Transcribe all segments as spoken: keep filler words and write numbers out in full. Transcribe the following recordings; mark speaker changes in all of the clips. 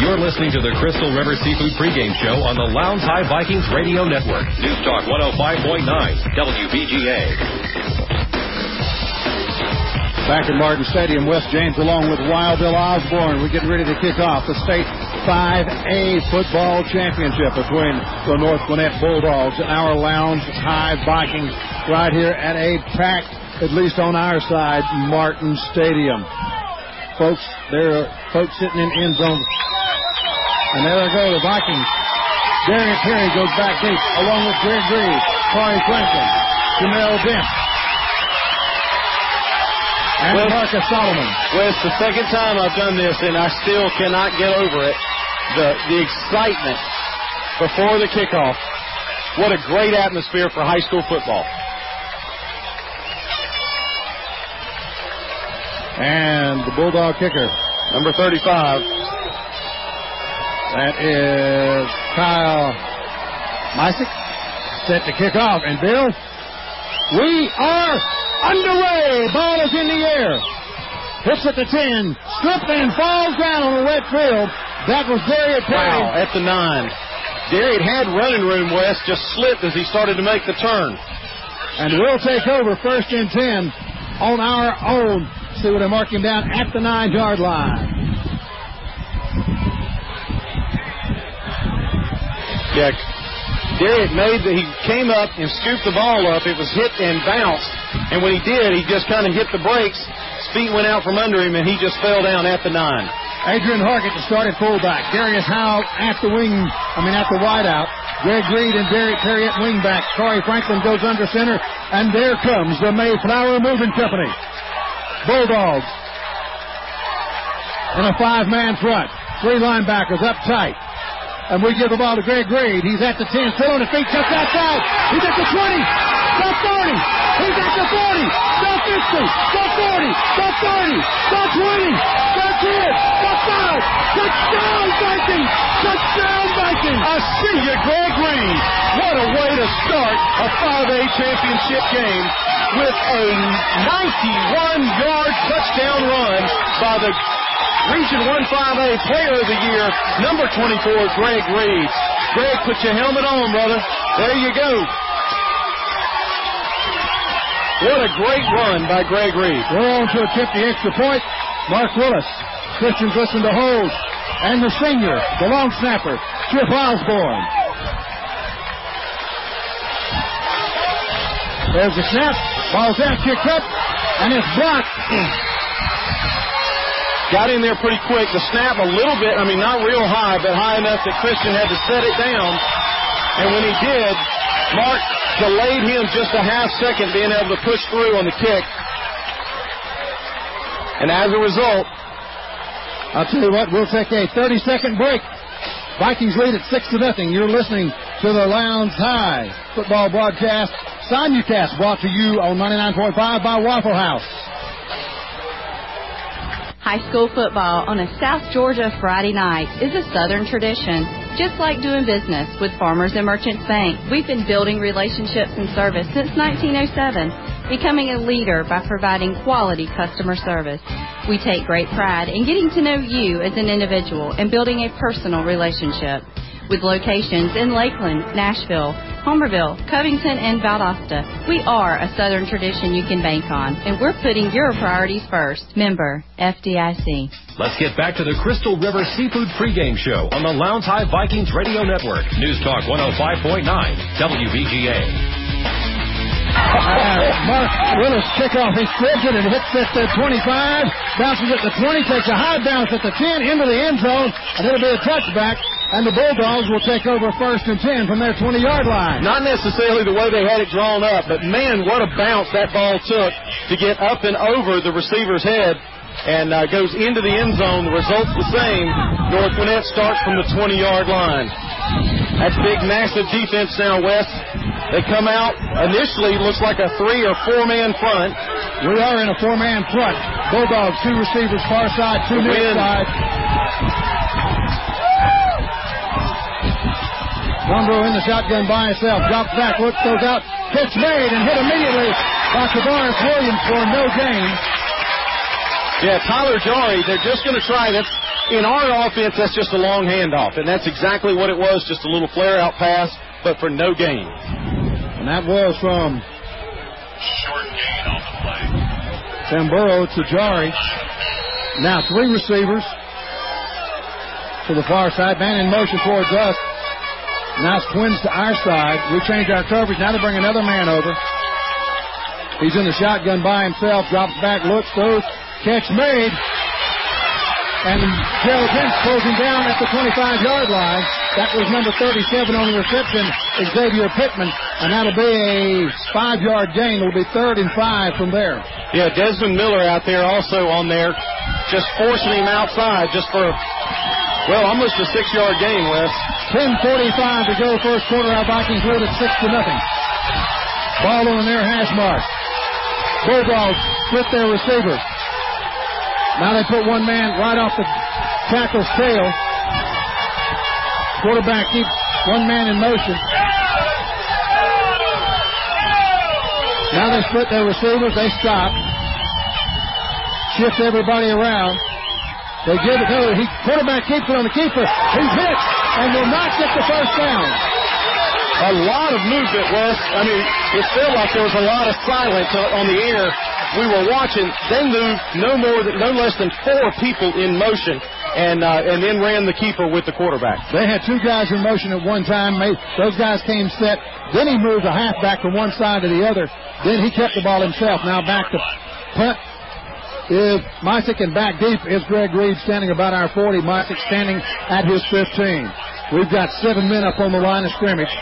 Speaker 1: You're listening to the Crystal River Seafood Pregame Show on the Lowndes High Vikings Radio Network. News Talk one oh five point nine, W B G A.
Speaker 2: Back in Martin Stadium, West James along with Wild Bill Osborne. We're getting ready to kick off the state five A football championship between the North Gwinnett Bulldogs and our Lowndes High Vikings right here at a packed, at least on our side, Martin Stadium. Folks, there are folks sitting in end zone. And there they go, the Vikings. Darian Perry goes back deep, along with Greg Reeves, Corey Franklin, Jamel Dent, and
Speaker 3: Wes,
Speaker 2: Marcus Solomon.
Speaker 3: Well, it's the second time I've done this, and I still cannot get over it. The, the excitement before the kickoff. What a great atmosphere for high school football.
Speaker 2: And the Bulldog kicker,
Speaker 3: number thirty-five.
Speaker 2: That is Kyle Mysick, set to kick off. And Bill, we are underway. Ball is in the air. Hits at the ten, slipped and falls down on the wet field. That was Darian Perry.
Speaker 3: Wow, at the nine. Darian had running room, Wes, just slipped as he started to make the turn.
Speaker 2: And we'll take over first and ten on our own. See what they mark him down at the nine-yard line.
Speaker 3: Yeah, Darian made the, he came up and scooped the ball up. It was hit and bounced. And when he did, he just kind of hit the brakes. His feet went out from under him, and he just fell down at the nine.
Speaker 2: Adrian Hargett, the starting fullback. Darius Howe at the wing, I mean at the wideout. Greg Reed and Derek Perry at wingback. Corey Franklin goes under center, and there comes the Mayflower Moving Company. Bulldogs in a five-man front. Three linebackers up tight. And we give the ball to Greg Reed. He's at the ten, still on his feet, just outside. He's at the twenty, the thirty. He's at the forty, the fifty, the forty, the thirty, the twenty, the ten, the five. Touchdown, Vikings! Touchdown, Vikings!
Speaker 3: I see you, Greg Reed. What a way to start a five A championship game with a ninety-one-yard touchdown run by the Region one five A Player of the Year, number twenty-four, Greg Reed. Greg, put your helmet on, brother. There you go. What a great run by Greg Reed.
Speaker 2: We're on to attempt the extra point. Mark Willis. Christians listen to hold. And the senior, the long snapper, Chip Osborne. There's the snap. Ball's out, kicked up, and it's blocked.
Speaker 3: Got in there pretty quick. The snap a little bit, I mean, not real high, but high enough that Christian had to set it down. And when he did, Mark delayed him just a half second being able to push through on the kick. And as a result,
Speaker 2: I'll tell you what, we'll take a thirty-second break. Vikings lead at six to nothing. You're listening to the Lowndes High football broadcast. Simulcast brought to you on ninety-nine point five by Waffle House.
Speaker 4: High school football on a South Georgia Friday night is a Southern tradition. Just like doing business with Farmers and Merchants Bank, we've been building relationships and service since nineteen oh seven, becoming a leader by providing quality customer service. We take great pride in getting to know you as an individual and building a personal relationship. With locations in Lakeland, Nashville, Homerville, Covington, and Valdosta, we are a Southern tradition you can bank on, and we're putting your priorities first. Member F D I C.
Speaker 1: Let's get back to the Crystal River Seafood Pregame Show on the Lowndes High Vikings Radio Network. News Talk one oh five point nine, W B G A.
Speaker 2: Uh, Mark Willis kickoff. He slips it and hits at the twenty-five, bounces at the twenty, takes a high bounce at the ten into the end zone, and it'll be a touchback. And the Bulldogs will take over first and ten from their twenty-yard line.
Speaker 3: Not necessarily the way they had it drawn up, but, man, what a bounce that ball took to get up and over the receiver's head and uh, goes into the end zone. The result's the same. North Gwinnett starts from the twenty-yard line. That's big, massive defense now, Wes. They come out initially, looks like a three- or four-man front.
Speaker 2: We are in a four-man front. Bulldogs, two receivers far side, two near side. Wondro in the shotgun by himself. Drops back, looks, goes out. Pitch made and hit immediately by Tavares Williams for no gain.
Speaker 3: Yeah, Tyler Jari, they're just going to try. That's in our offense, that's just a long handoff, and that's exactly what it was, just a little flare-out pass, but for no gain.
Speaker 2: And that was from
Speaker 5: Short gain on the play.
Speaker 2: Tamburo to Jari. Now three receivers to the far side. Man in motion towards us. Now it's twins to our side. We change our coverage. Now they bring another man over. He's in the shotgun by himself. Drops back, looks, throws. Catch made. And Gerald Dent closing down at the twenty-five-yard line. That was number thirty-seven on the reception, Xavier Pittman. And that'll be a five-yard gain. It'll be third and five from there.
Speaker 3: Yeah, Desmond Miller out there also on there, just forcing him outside just for, well, almost a six-yard gain, Wes.
Speaker 2: ten forty-five to go, first quarter. Our Vikings lead at six to nothing. Ball on their hash mark. Bulldogs split their receivers. Now they put one man right off the tackle's tail. Quarterback keeps one man in motion. Now they split their receivers. They stop. Shift everybody around. They give it to he quarterback keeps it on the keeper. He's hit and will not get the first down.
Speaker 3: A lot of movement, Wes. I mean, it felt like there was a lot of silence on the air. We were watching. They moved no more than no less than four people in motion, and uh, and then ran the keeper with the quarterback.
Speaker 2: They had two guys in motion at one time. Those guys came set. Then he moved a halfback from one side to the other. Then he kept the ball himself. Now back to punt is Mysick, and back deep is Greg Reed standing about our forty. Mysick standing at his fifteen. We've got seven men up on the line of scrimmage.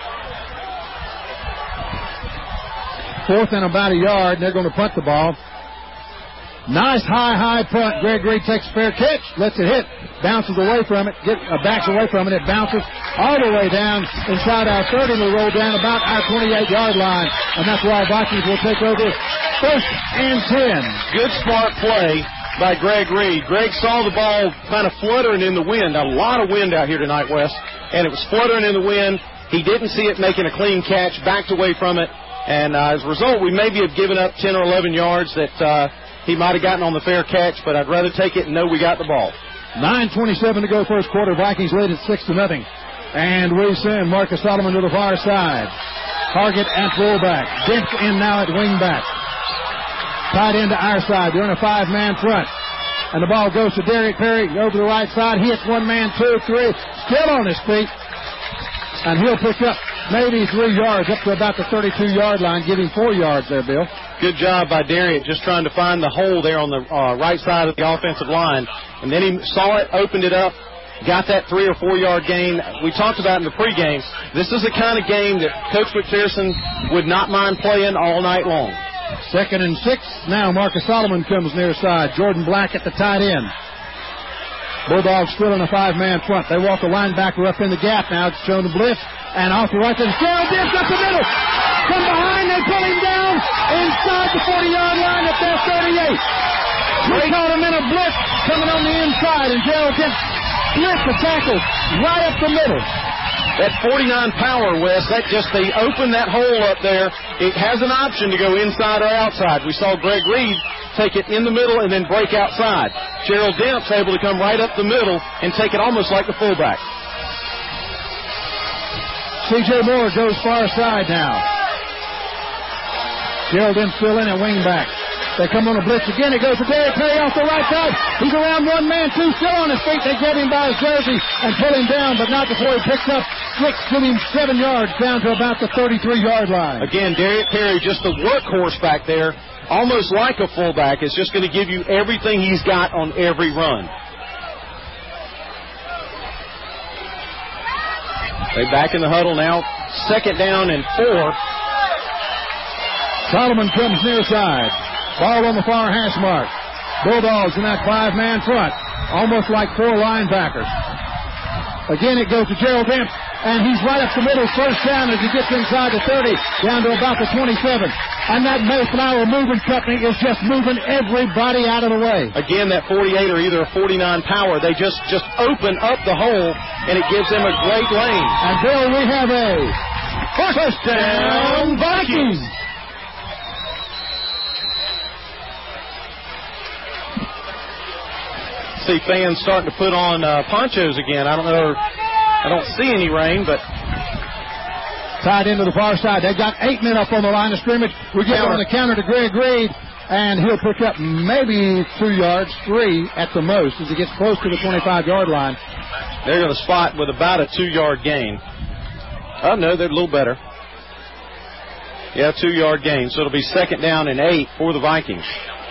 Speaker 2: Fourth and about a yard, and they're going to punt the ball. Nice high, high punt. Greg Reed takes a fair catch, lets it hit, bounces away from it, get, uh, backs away from it. It bounces all the way down inside our thirty, and will roll down about our twenty-eight-yard line, and that's why Vikings will take over first and ten.
Speaker 3: Good smart play by Greg Reed. Greg saw the ball kind of fluttering in the wind. A lot of wind out here tonight, Wes, and it was fluttering in the wind. He didn't see it making a clean catch, backed away from it. And uh, as a result, we maybe have given up ten or eleven yards that uh, he might have gotten on the fair catch, but I'd rather take it and know we got the ball.
Speaker 2: nine twenty-seven to go first quarter. Vikings lead at six to nothing. And we send Marcus Solomon to the far side. Target at fullback. Dent in now at wingback. Tied into our side. They're in a five-man front. And the ball goes to Derek Perry over the right side. Hits one man, two, three. Still on his feet. And he'll pick up maybe three yards up to about the thirty-two-yard line, giving four yards there, Bill.
Speaker 3: Good job by Darius, just trying to find the hole there on the uh, right side of the offensive line. And then he saw it, opened it up, got that three- or four-yard gain. We talked about in the pregame, this is the kind of game that Coach McPherson would not mind playing all night long.
Speaker 2: Second and six. Now Marcus Solomon comes near side. Jordan Black at the tight end. Bulldogs still in a five-man front. They walk the linebacker up in the gap now. It's shown to blitz. And off the right side, Gerald Dent up the middle. From behind, they pull him down inside the forty-yard line at their thirty-eight. We caught him in a blitz coming on the inside, and Gerald Dent splits the tackle right up the middle.
Speaker 3: That forty-nine power, Wes, that just, they opened that hole up there. It has an option to go inside or outside. We saw Greg Reed take it in the middle and then break outside. Gerald Dent's able to come right up the middle and take it almost like the fullback.
Speaker 2: C J Moore goes far side now. Gerald Dent still in at wingback. They come on a blitz again. It goes to Derek Perry off the right side. He's around one man, two, still on his feet. They grab him by his jersey and pull him down, but not before he picks up six, giving him seven yards down to about the thirty-three-yard line.
Speaker 3: Again, Derek Perry, just the workhorse back there, almost like a fullback, is just going to give you everything he's got on every run. They back in the huddle now. Second down and four.
Speaker 2: Solomon comes near side. Ball on the far hash mark. Bulldogs in that five-man front, almost like four linebackers. Again, it goes to Gerald Dent, and he's right up the middle, first down as he gets inside the thirty, down to about the twenty-seven. And that Mayflower moving company is just moving everybody out of the way.
Speaker 3: Again, that forty-eight or either a forty-nine power, they just, just open up the hole, and it gives them a great lane.
Speaker 2: And Bill, we have a first down Vikings.
Speaker 3: See fans starting to put on uh, ponchos again. I don't know. I don't see any rain, but
Speaker 2: tied into the far side. They've got eight men up on the line of scrimmage. We get on the counter to Greg Reed, and he'll pick up maybe two yards, three at the most, as he gets close to the twenty-five-yard line.
Speaker 3: They're going to spot with about a two-yard gain. Oh, no, they're a little better. Yeah, two-yard gain. So it'll be second down and eight for the Vikings.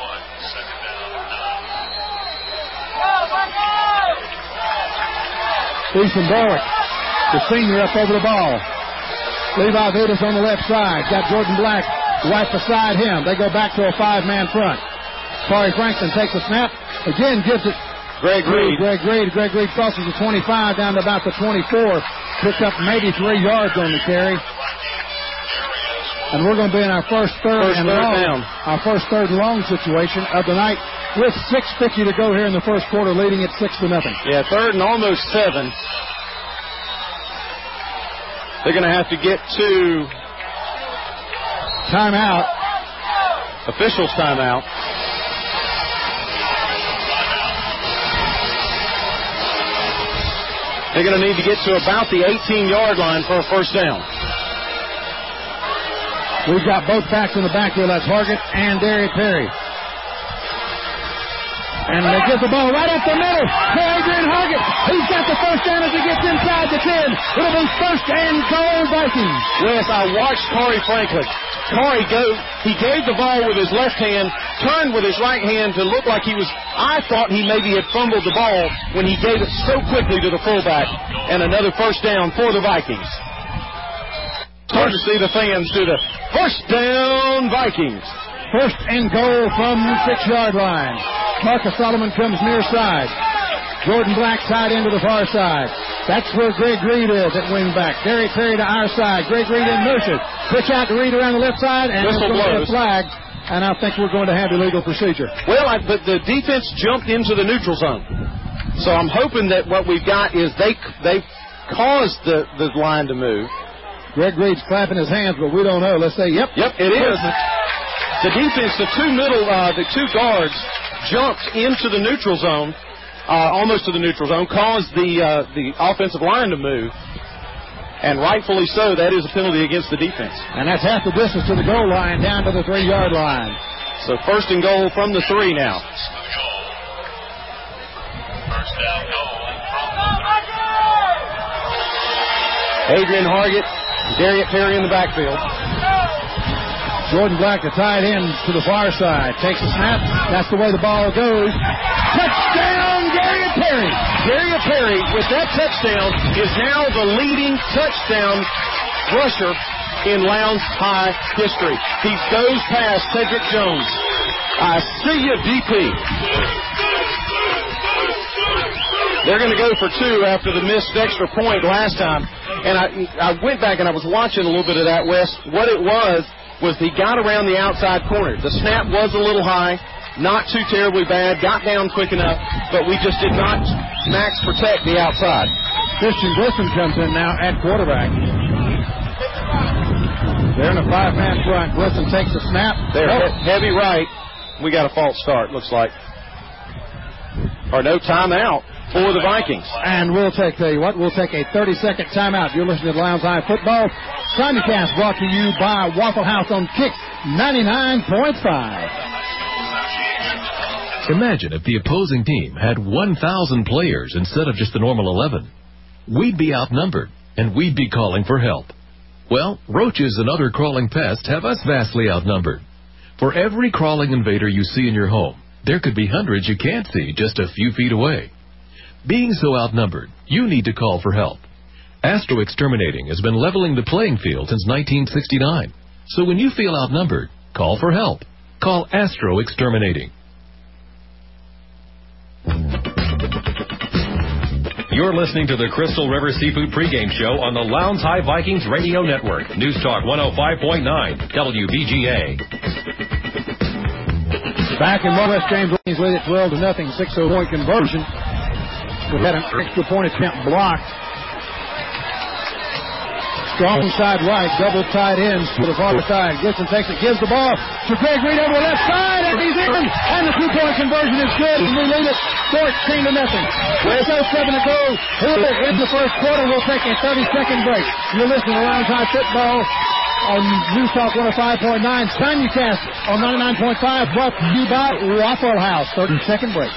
Speaker 2: Ethan Borwick, the senior, up over the ball. Levi Vitas on the left side. Got Jordan Black right beside him. They go back to a five-man front. Corey Franklin takes a snap. Again, gives it
Speaker 3: Greg Reed.
Speaker 2: Greg Reed. Greg Reed crosses the twenty-five down to about the twenty-four. Picks up maybe three yards on the carry. And we're going to be in our first third
Speaker 3: first
Speaker 2: and
Speaker 3: third
Speaker 2: long.
Speaker 3: Down.
Speaker 2: Our first third and long situation of the night with six fifty to go here in the first quarter, leading at six to nothing.
Speaker 3: Yeah, third and almost seven. They're going to have to get to
Speaker 2: timeout.
Speaker 3: Officials timeout. They're going to need to get to about the eighteen-yard line for a first down.
Speaker 2: We've got both backs in the backfield. That's Hargett and Derek Perry. And they get the ball right up the middle to Adrian Hargett. He's got the first down as he gets inside the ten. It'll be first and goal, Vikings.
Speaker 3: Yes, I watched Corey Franklin. Corey go, he gave the ball with his left hand, turned with his right hand to look like he was, I thought he maybe had fumbled the ball when he gave it so quickly to the fullback. And another first down for the Vikings. Hard to see the fans do the first down, Vikings.
Speaker 2: First and goal from the six-yard line. Marcus Solomon comes near side. Jordan Black tied into the far side. That's where Greg Reed is at wing back. Derek Perry to our side. Greg Reed in motion. Pitch out to Reed around the left side, and
Speaker 3: Whistle
Speaker 2: it's going to be a
Speaker 3: blows.
Speaker 2: flag. And I think we're going to have illegal procedure.
Speaker 3: Well, I, but the defense jumped into the neutral zone. So I'm hoping that what we've got is they they caused the, the line to move.
Speaker 2: Greg Reed's clapping his hands, but we don't know. Let's say, yep.
Speaker 3: Yep, it is. The defense, the two middle, uh, the two guards jumped into the neutral zone, uh, almost to the neutral zone, caused the uh, the offensive line to move. And rightfully so, that is a penalty against the defense.
Speaker 2: And that's half the distance to the goal line, down to the three-yard line.
Speaker 3: So first and goal from the three now.
Speaker 5: First down goal from
Speaker 3: Adrian Hargett, Darius Perry in the backfield.
Speaker 2: Jordan Black, the tight end to the far side, takes a snap. That's the way the ball goes. Touchdown, Darius Perry.
Speaker 3: Darius Perry, with that touchdown, is now the leading touchdown rusher in Lowndes High history. He goes past Cedric Jones. I see you, D P. They're going to go for two after the missed extra point last time. And I, I went back and I was watching a little bit of that, Wes. What it was, was he got around the outside corner. The snap was a little high, not too terribly bad, got down quick enough, but we just did not max protect the outside.
Speaker 2: Christian Glisson comes in now at quarterback. They're in a five-man front. Glisson takes the snap.
Speaker 3: They're he- heavy right. We got a false start, looks like. Or no timeout for the Vikings.
Speaker 2: And we'll take, tell you what, we'll take a thirty-second timeout. You're listening to Lowndes High Football. Simulcast brought to you by Waffle House on Kick ninety-nine point five.
Speaker 1: Imagine if the opposing team had one thousand players instead of just the normal eleven. We'd be outnumbered, and we'd be calling for help. Well, roaches and other crawling pests have us vastly outnumbered. For every crawling invader you see in your home, there could be hundreds you can't see just a few feet away. Being so outnumbered, you need to call for help. Astro Exterminating has been leveling the playing field since nineteen sixty-nine. So when you feel outnumbered, call for help. Call Astro Exterminating. You're listening to the Crystal River Seafood pregame show on the Lowndes High Vikings Radio Network. News Talk one oh five point nine, W B G A.
Speaker 2: Back in West James, Vikings lead at twelve to nothing, six oh point conversion. We had an extra point attempt blocked. Strong side right, double tight ends to the far side. Gibson takes it, gives the ball to to Greg Reed over the left side, and he's in, and the two-point conversion is good, and we lead it fourteen to nothing. With oh seven to go here in the first quarter, we'll take a thirty-second break. You're listening to Lounge High Football on News Talk one oh five point nine, Simulcast on ninety-nine point five, brought to you by Waffle House. thirty-second break.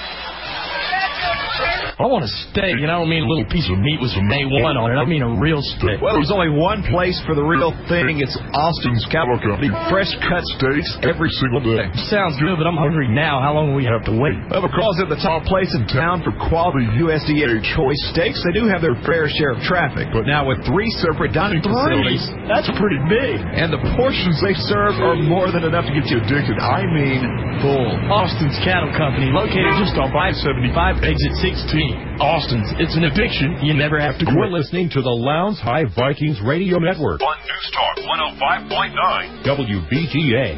Speaker 6: I want a steak, and I don't mean a little piece of meat with some A one on it. I mean a real steak.
Speaker 7: Well, there's only one place for the real thing. It's Austin's Cattle Company. Fresh cut steaks every single day.
Speaker 6: Sounds good, but I'm hungry now. How long will we have to wait?
Speaker 7: Well, because they're the top place in town for quality U S D A choice steaks, they do have their fair share of traffic. But now with three separate dining
Speaker 6: Three?
Speaker 7: facilities,
Speaker 6: That's pretty big.
Speaker 7: and the portions they serve are more than enough to get you addicted. I mean, full.
Speaker 6: Austin's Cattle Company, located just off I seventy-five, exit sixteen. Austin's, it's an addiction you never have to
Speaker 1: We're
Speaker 6: quit.
Speaker 1: listening to the Lounge High Vikings Radio Network.
Speaker 5: On News Talk one oh five point nine.
Speaker 1: W B G A.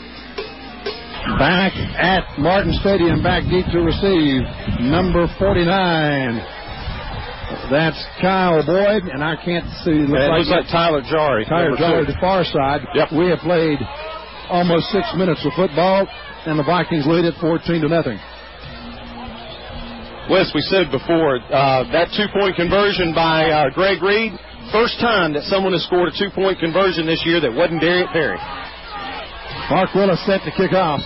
Speaker 2: Back at Martin Stadium, back deep to receive, number forty-nine. That's Kyle Boyd, and I can't see. Looks
Speaker 3: It
Speaker 2: like,
Speaker 3: looks like Tyler Jari.
Speaker 2: Tyler
Speaker 3: number
Speaker 2: Jari,
Speaker 3: two.
Speaker 2: the far side.
Speaker 3: Yep.
Speaker 2: We have played almost six minutes of football, and the Vikings lead it fourteen to nothing.
Speaker 3: Wes, we said before, uh, that two-point conversion by uh, Greg Reed, first time that someone has scored a two-point conversion this year that wasn't Darius Perry.
Speaker 2: Mark Willis set to kick off.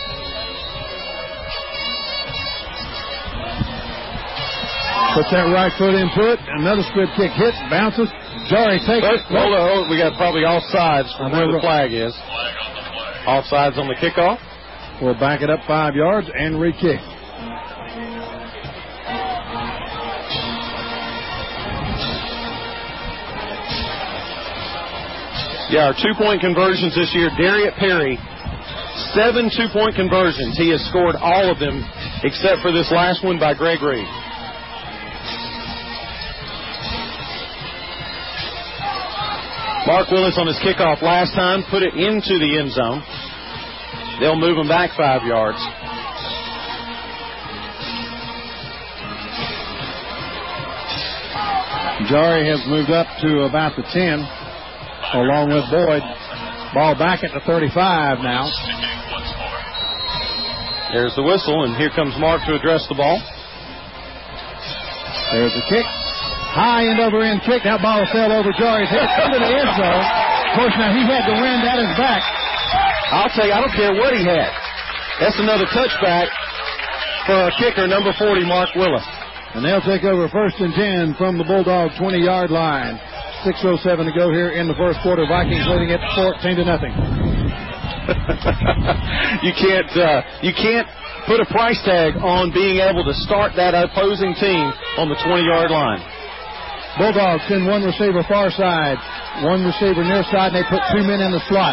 Speaker 2: Puts that right foot into it. Another good kick hit, bounces. Jari takes
Speaker 3: But,
Speaker 2: it.
Speaker 3: hold on, hold on, we got probably offsides from where the flag is.
Speaker 5: Flag on the play.
Speaker 3: Offsides on the kickoff.
Speaker 2: We'll back it up five yards and re-kick.
Speaker 3: Yeah, our two-point conversions this year, Darius Perry, seven two-point conversions. He has scored all of them except for this last one by Greg Reed. Mark Willis on his kickoff last time put it into the end zone. They'll move him back five yards.
Speaker 2: Jari has moved up to about the ten, along with Boyd. Ball back at the thirty-five now.
Speaker 3: There's the whistle, and here comes Mark to address the ball.
Speaker 2: There's the kick. High end over end kick. That ball fell over Jari's head into the end zone. Of course, now he had the wind at his back.
Speaker 3: I'll tell you, I don't care what he had. That's another touchback for our kicker, number forty, Mark Willis.
Speaker 2: And they'll take over first and ten from the Bulldog twenty-yard line. six oh seven to go here in the first quarter. Vikings leading it fourteen to nothing.
Speaker 3: you can't uh, you can't put a price tag on being able to start that opposing team on the twenty-yard line.
Speaker 2: Bulldogs send one receiver far side, one receiver near side, and they put two men in the slot.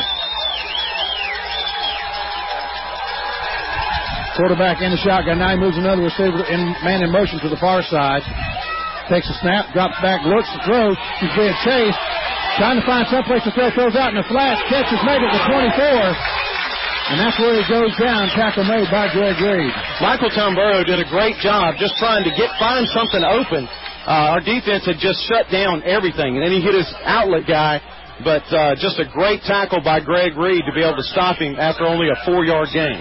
Speaker 2: Quarterback in the shotgun. Now he moves another receiver in man in motion to the far side. Takes a snap, drops back, looks to throw. He's being chased. Trying to find someplace to throw. Throws out in the flat. Catch is made at the twenty-four. And that's where he goes down. Tackle made by Greg Reed.
Speaker 3: Michael Tamburo did a great job just trying to get find something open. Uh, our defense had just shut down everything. And then he hit his outlet guy. But uh, just a great tackle by Greg Reed to be able to stop him after only a four-yard gain.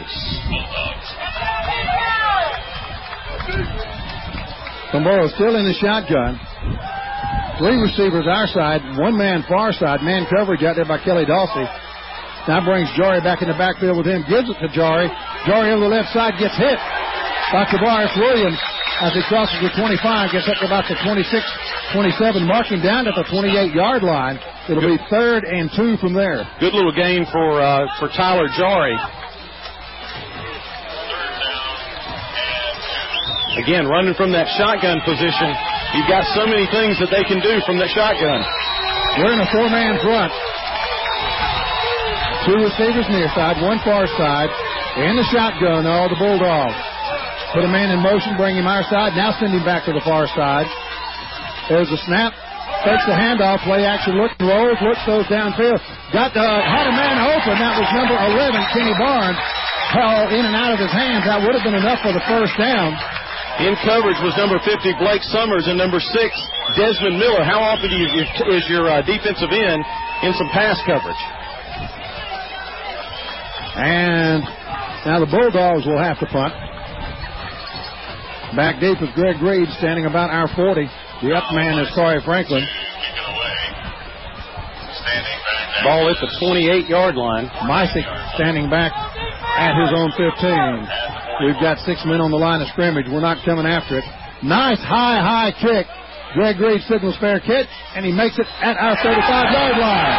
Speaker 2: Tamburo still in the shotgun. Three receivers our side, one man far side, man coverage out there by Kelly Dawsey. Now brings Jari back in the backfield with him, gives it to Jari. Jari over the left side gets hit by Tavares Williams as he crosses the twenty-five, gets up to about the twenty-six, twenty-seven, marking down at the twenty-eight-yard line. It'll be third and two from there.
Speaker 3: Good little game for uh, for Tyler Jari. Again, running from that shotgun position, you've got so many things that they can do from that shotgun.
Speaker 2: We're in a four-man front. Two receivers near side, one far side. In the shotgun, all the Bulldogs. Put a man in motion, bring him our side. Now send him back to the far side. There's a snap. Takes the handoff. Play action. Looks, rolls, looks, goes downfield. Got the, had a man open. That was number eleven, Kenny Barnes. Fell in and out of his hands. That would have been enough for the first down.
Speaker 3: In coverage was number fifty, Blake Summers, and number six, Desmond Miller. How often do you, is your uh, defensive end in some pass coverage?
Speaker 2: And now the Bulldogs will have to punt. Back deep is Greg Reed, standing about our forty. The up man is Corey Franklin.
Speaker 3: Ball at the twenty-eight-yard line.
Speaker 2: Mysick standing back at his own fifteen. We've got six men on the line of scrimmage. We're not coming after it. Nice high, high kick. Greg Reed signals fair catch, and he makes it at our thirty-five-yard line.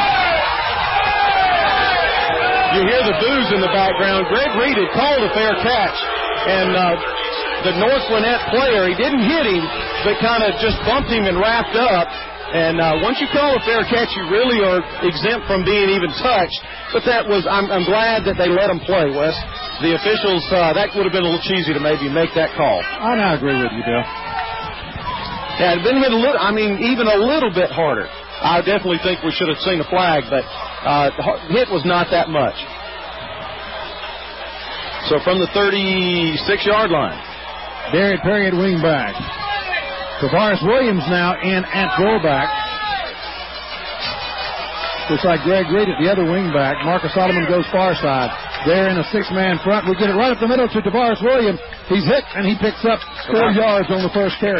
Speaker 3: You hear the boos in the background. Greg Reed had called a fair catch, and uh, the North Gwinnett player, he didn't hit him, but kind of just bumped him and wrapped up. And uh, once you call a fair catch, you really are exempt from being even touched. But that was, I'm, I'm glad that they let him play, Wes. The officials, uh, that would have been a little cheesy to maybe make that call.
Speaker 2: I now agree with you, Bill.
Speaker 3: Yeah, it would have been a little, I mean, even a little bit harder. I definitely think we should have seen a flag, but uh, the hit was not that much. So from the thirty-six-yard line.
Speaker 2: Derek Perry at wingback. Tavares Williams now in at fullback. Looks like Greg Reed at the other wingback. Marcus Solomon goes far side. They're in a six-man front. We get it right up the middle to Tavares Williams. He's hit, and he picks up four yards on the first carry.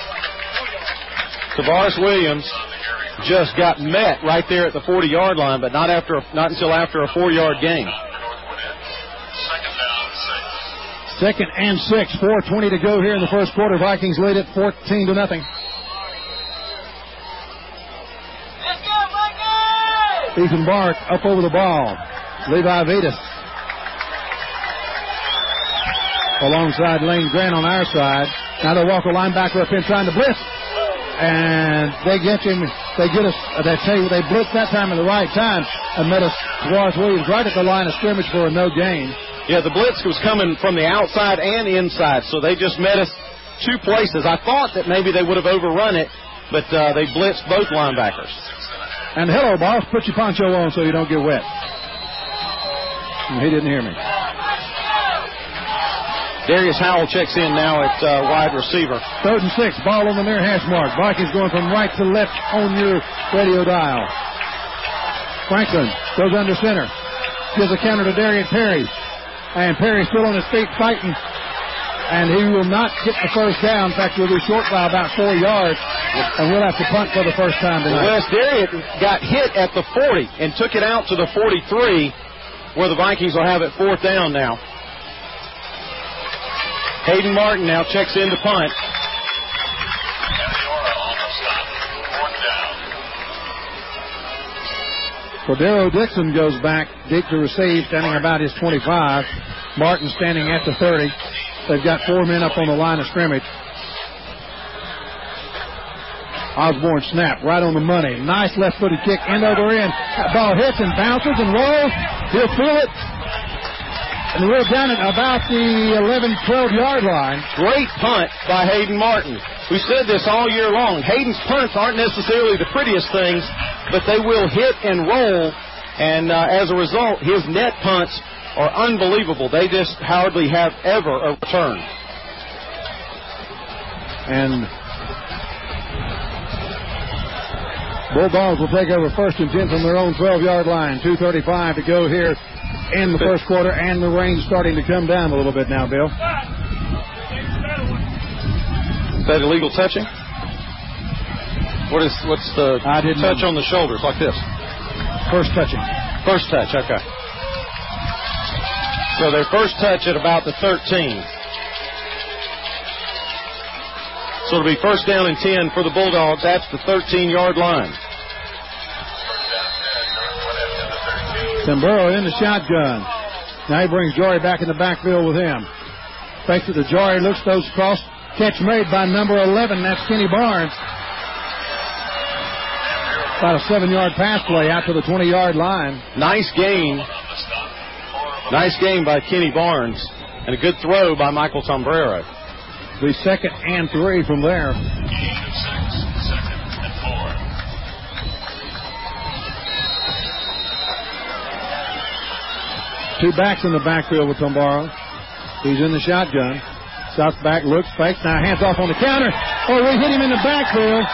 Speaker 3: Tavares Williams just got met right there at the forty-yard line, but not after, not until after a four-yard gain.
Speaker 2: Second and six, four twenty to go here in the first quarter. Vikings lead it fourteen to nothing.
Speaker 8: Let's go, Vikings!
Speaker 2: Ethan Bark up over the ball. Levi Vetus alongside Lane Grant on our side. Now they walk a linebacker up in trying to blitz. And they get him, they get us, they tell you, they blitz that time at the right time and met us, Tavares Williams, right at the line of scrimmage for a no gain.
Speaker 3: Yeah, the blitz was coming from the outside and inside, so they just met us two places. I thought that maybe they would have overrun it, but uh, they blitzed both linebackers.
Speaker 2: And hello, boss, put your poncho on so you don't get wet. And he didn't hear me.
Speaker 3: Darius Howell checks in now at uh, wide receiver.
Speaker 2: Third and six, ball on the near hash mark. Vikings going from right to left on your radio dial. Franklin goes under center. Gives a counter to Darian Perry. And Perry still on his feet fighting. And he will not get the first down. In fact, we'll be short by about four yards. And we'll have to punt for the first time tonight.
Speaker 3: Wes Darian got hit at the forty and took it out to the forty-three, where the Vikings will have it fourth down now. Hayden Martin now checks in to punt.
Speaker 2: Cordero Dixon goes back deep to receive, standing about his twenty-five. Martin standing at the thirty. They've got four men up on the line of scrimmage. Osborne snap right on the money. Nice left-footed kick end over end. That ball hits and bounces and rolls. He'll feel it. And we're down at about the eleven, twelve-yard line.
Speaker 3: Great punt by Hayden Martin. We said this all year long. Hayden's punts aren't necessarily the prettiest things, but they will hit and roll. And uh, as a result, his net punts are unbelievable. They just hardly have ever a return.
Speaker 2: And Bulldogs will take over first and ten from their own twelve-yard line. two thirty-five to go here in the first quarter, and the rain starting to come down a little bit now, Bill.
Speaker 3: Is that illegal touching? What is, what's the
Speaker 2: I didn't
Speaker 3: touch
Speaker 2: know.
Speaker 3: on the shoulders like this?
Speaker 2: First touching.
Speaker 3: First touch, okay. So their first touch at about the thirteen. So it'll be first down and ten for the Bulldogs. That's the thirteen-yard line.
Speaker 2: Samburo in the shotgun. Now he brings Jory back in the backfield with him. Fakes it to Jory, looks, throws across. Catch made by number eleven. That's Kenny Barnes. About a seven-yard pass play out to the twenty-yard line.
Speaker 3: Nice gain. Nice gain by Kenny Barnes. And a good throw by Michael Sombrero.
Speaker 2: The second and three from there. Two backs in the backfield with Tombaro. He's in the shotgun. South back looks, fakes, now hands off on the counter. Oh, we hit him in the backfield.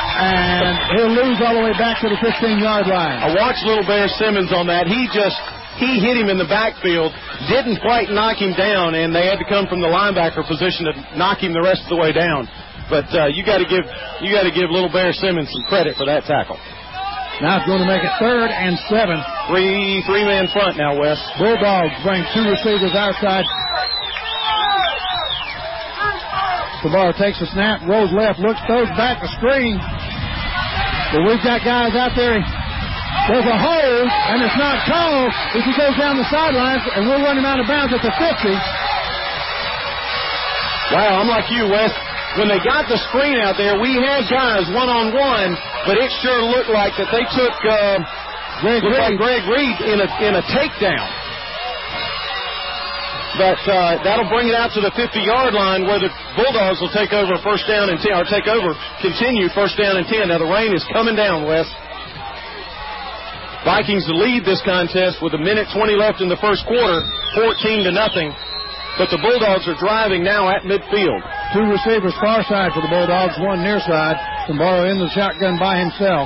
Speaker 2: And he'll lose all the way back to the fifteen-yard line.
Speaker 3: I watched Little Bear Simmons on that. He just He hit him in the backfield, didn't quite knock him down, and they had to come from the linebacker position to knock him the rest of the way down. But uh, you got to give you got to give Little Bear Simmons some credit for that tackle.
Speaker 2: Now it's going to make it third and seven.
Speaker 3: Three, three-man front now, Wes.
Speaker 2: Bulldogs bring two receivers outside. Sabaro takes a snap, rolls left, looks, throws back the screen. But we've got guys out there. There's a hold, and it's not called if he goes down the sidelines, and we're running out of bounds at the fifty.
Speaker 3: Wow, I'm like you, Wes. When they got the screen out there, we had guys one-on-one, but it sure looked like that they took uh,
Speaker 2: Greg,
Speaker 3: looked
Speaker 2: Reed.
Speaker 3: like Greg Reed in a in a takedown. But uh, that'll bring it out to the fifty-yard line where the Bulldogs will take over first down and ten, or take over, continue first down and ten. Now the rain is coming down, Wes. Vikings to lead this contest with a minute twenty left in the first quarter, fourteen to nothing. But the Bulldogs are driving now at midfield.
Speaker 2: Two receivers far side for the Bulldogs, one near side. Sabaro in the shotgun by himself.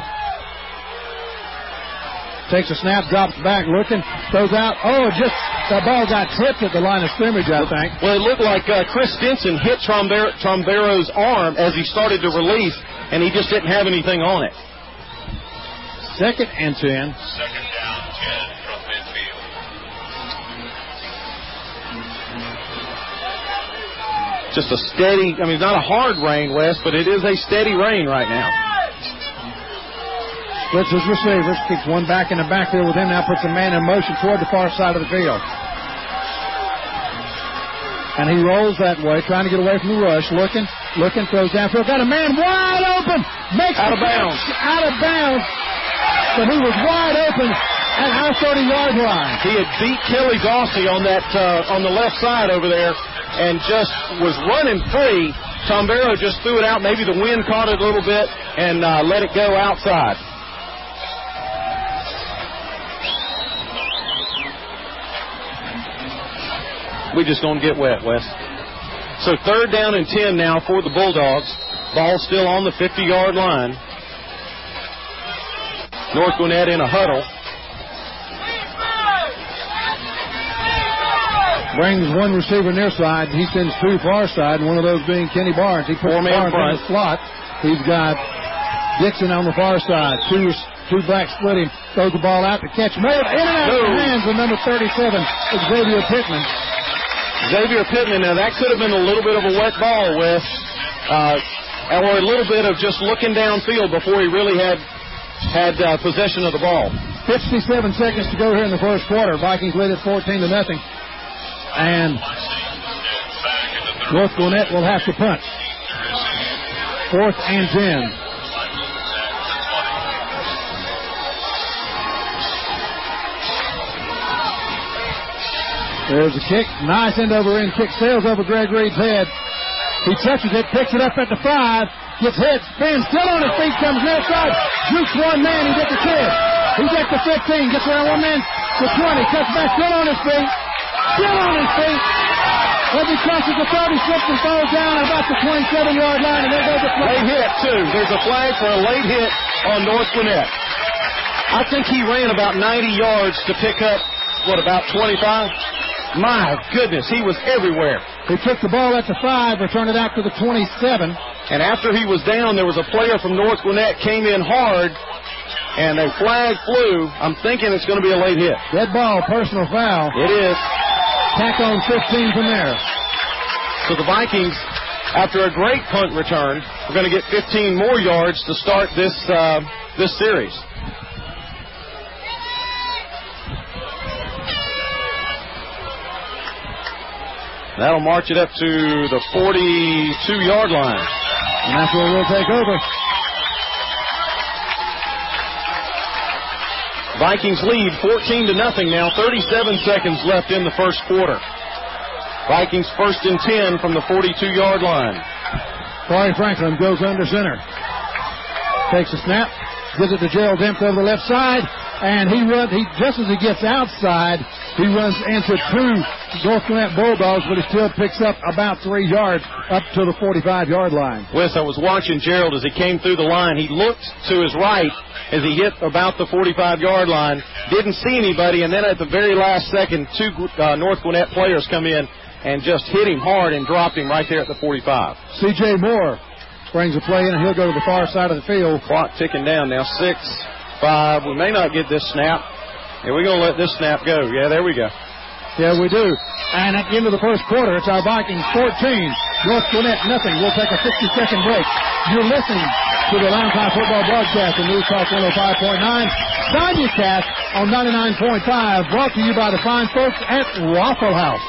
Speaker 2: Takes a snap, drops back, looking, throws out. Oh, just the ball got tipped at the line of scrimmage, I think.
Speaker 3: Well, it looked like uh, Chris Stinson hit Tromber- Trombero's arm as he started to release, and he just didn't have anything on it.
Speaker 2: Second and ten.
Speaker 5: Second down, ten from midfield.
Speaker 3: Just a steady, I mean, not a hard rain, Wes, but it is a steady rain right now.
Speaker 2: Splits his receivers, keeps one back in the backfield with him, now puts a man in motion toward the far side of the field. And he rolls that way, trying to get away from the rush, looking, looking, throws downfield, got a man wide open, makes
Speaker 3: out of bounds.
Speaker 2: Out of bounds, but he was wide open at our thirty-yard line.
Speaker 3: He had beat Kelly Dawsey on that, uh, on the left side over there, and just was running free. Tombero just threw it out. Maybe the wind caught it a little bit and uh, let it go outside. We just don't get wet, Wes. So third down and ten now for the Bulldogs. Ball still on the fifty-yard line. North Gwinnett in a huddle.
Speaker 2: Brings one receiver near side. He sends two far side, and one of those being Kenny Barnes. He puts Barnes in the slot. He's got Dixon on the far side. Two two back split him. Throws the ball out to catch. Made in and out of the hands of number thirty-seven, Xavier Pittman.
Speaker 3: Xavier Pittman. Now that could have been a little bit of a wet ball, Wes, uh, or a little bit of just looking downfield before he really had had uh, possession of the ball.
Speaker 2: fifty-seven seconds to go here in the first quarter. Vikings lead it fourteen to nothing. And North Gwinnett will have to punt. Fourth and ten. There's a kick. Nice end over end kick. Sails over Greg Reed's head. He touches it, picks it up at the five. Gets hit, spins, still on his feet, comes left side. Jukes one man, he gets the ten. He gets the fifteen, gets around one man to twenty. Cuts back, still on his feet. Still on his feet. As he crosses the thirty, slips and falls down at about the twenty-seven-yard line, and there goes the flag.
Speaker 3: Late hit, too. There's a flag for a late hit on North Gwinnett. I think he ran about ninety yards to pick up, what, about twenty-five? My goodness, he was everywhere.
Speaker 2: He took the ball at the five, returned it out to the twenty-seven.
Speaker 3: And after he was down, there was a player from North Gwinnett came in hard, and a flag flew. I'm thinking it's going to be a late hit.
Speaker 2: Dead ball, personal foul.
Speaker 3: It is.
Speaker 2: Tack on fifteen from there.
Speaker 3: So the Vikings, after a great punt return, are going to get fifteen more yards to start this uh, this series. That'll march it up to the forty-two-yard line.
Speaker 2: And that's where we'll take over.
Speaker 3: Vikings lead fourteen to nothing now. thirty-seven seconds left in the first quarter. Vikings first and ten from the forty-two-yard line.
Speaker 2: Corey Franklin goes under center. Takes a snap. Gives it to Gerald Dempsey over the left side. And he runs, he, just as he gets outside, He runs into two North Gwinnett Bulldogs, but he still picks up about three yards up to the forty-five-yard line.
Speaker 3: Wes, I was watching Gerald as he came through the line. He looked to his right as he hit about the forty-five-yard line, didn't see anybody, and then at the very last second, two uh, North Gwinnett players come in and just hit him hard and dropped him right there at the forty-five.
Speaker 2: C J Moore brings the play in, and he'll go to the far side of the field.
Speaker 3: Clock ticking down now, six, five. We may not get this snap. Yeah, we're going to let this snap go. Yeah, there we go.
Speaker 2: Yeah, we do. And at the end of the first quarter, it's our Vikings fourteen, North Gwinnett nothing. We'll take a sixty-second break. You're listening to the Lounge High Football broadcast on News Talk one oh five point nine. Simulcast on ninety-nine point five, brought to you by the fine folks at Waffle House.